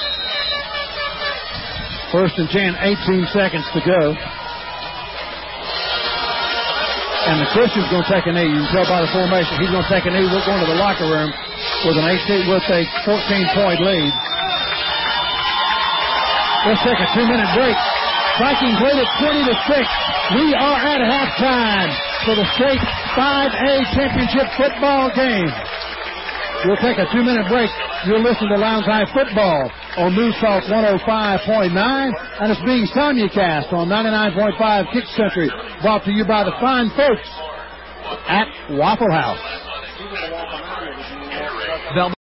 Speaker 2: First and ten, eighteen seconds to go. And the Christian's going to take a knee. You can tell by the formation. He's going to take a knee. We're going to the locker room with an eighteen, with a fourteen-point lead. Let's take a two-minute break. Vikings lead at twenty to six. We are at halftime for the state five A championship football game. We'll take a two-minute break. You'll listen to Lowndes High football on News Talk one oh five point nine, and it's being simulcast on ninety-nine point five Kick Century, brought to you by the fine folks at Waffle House.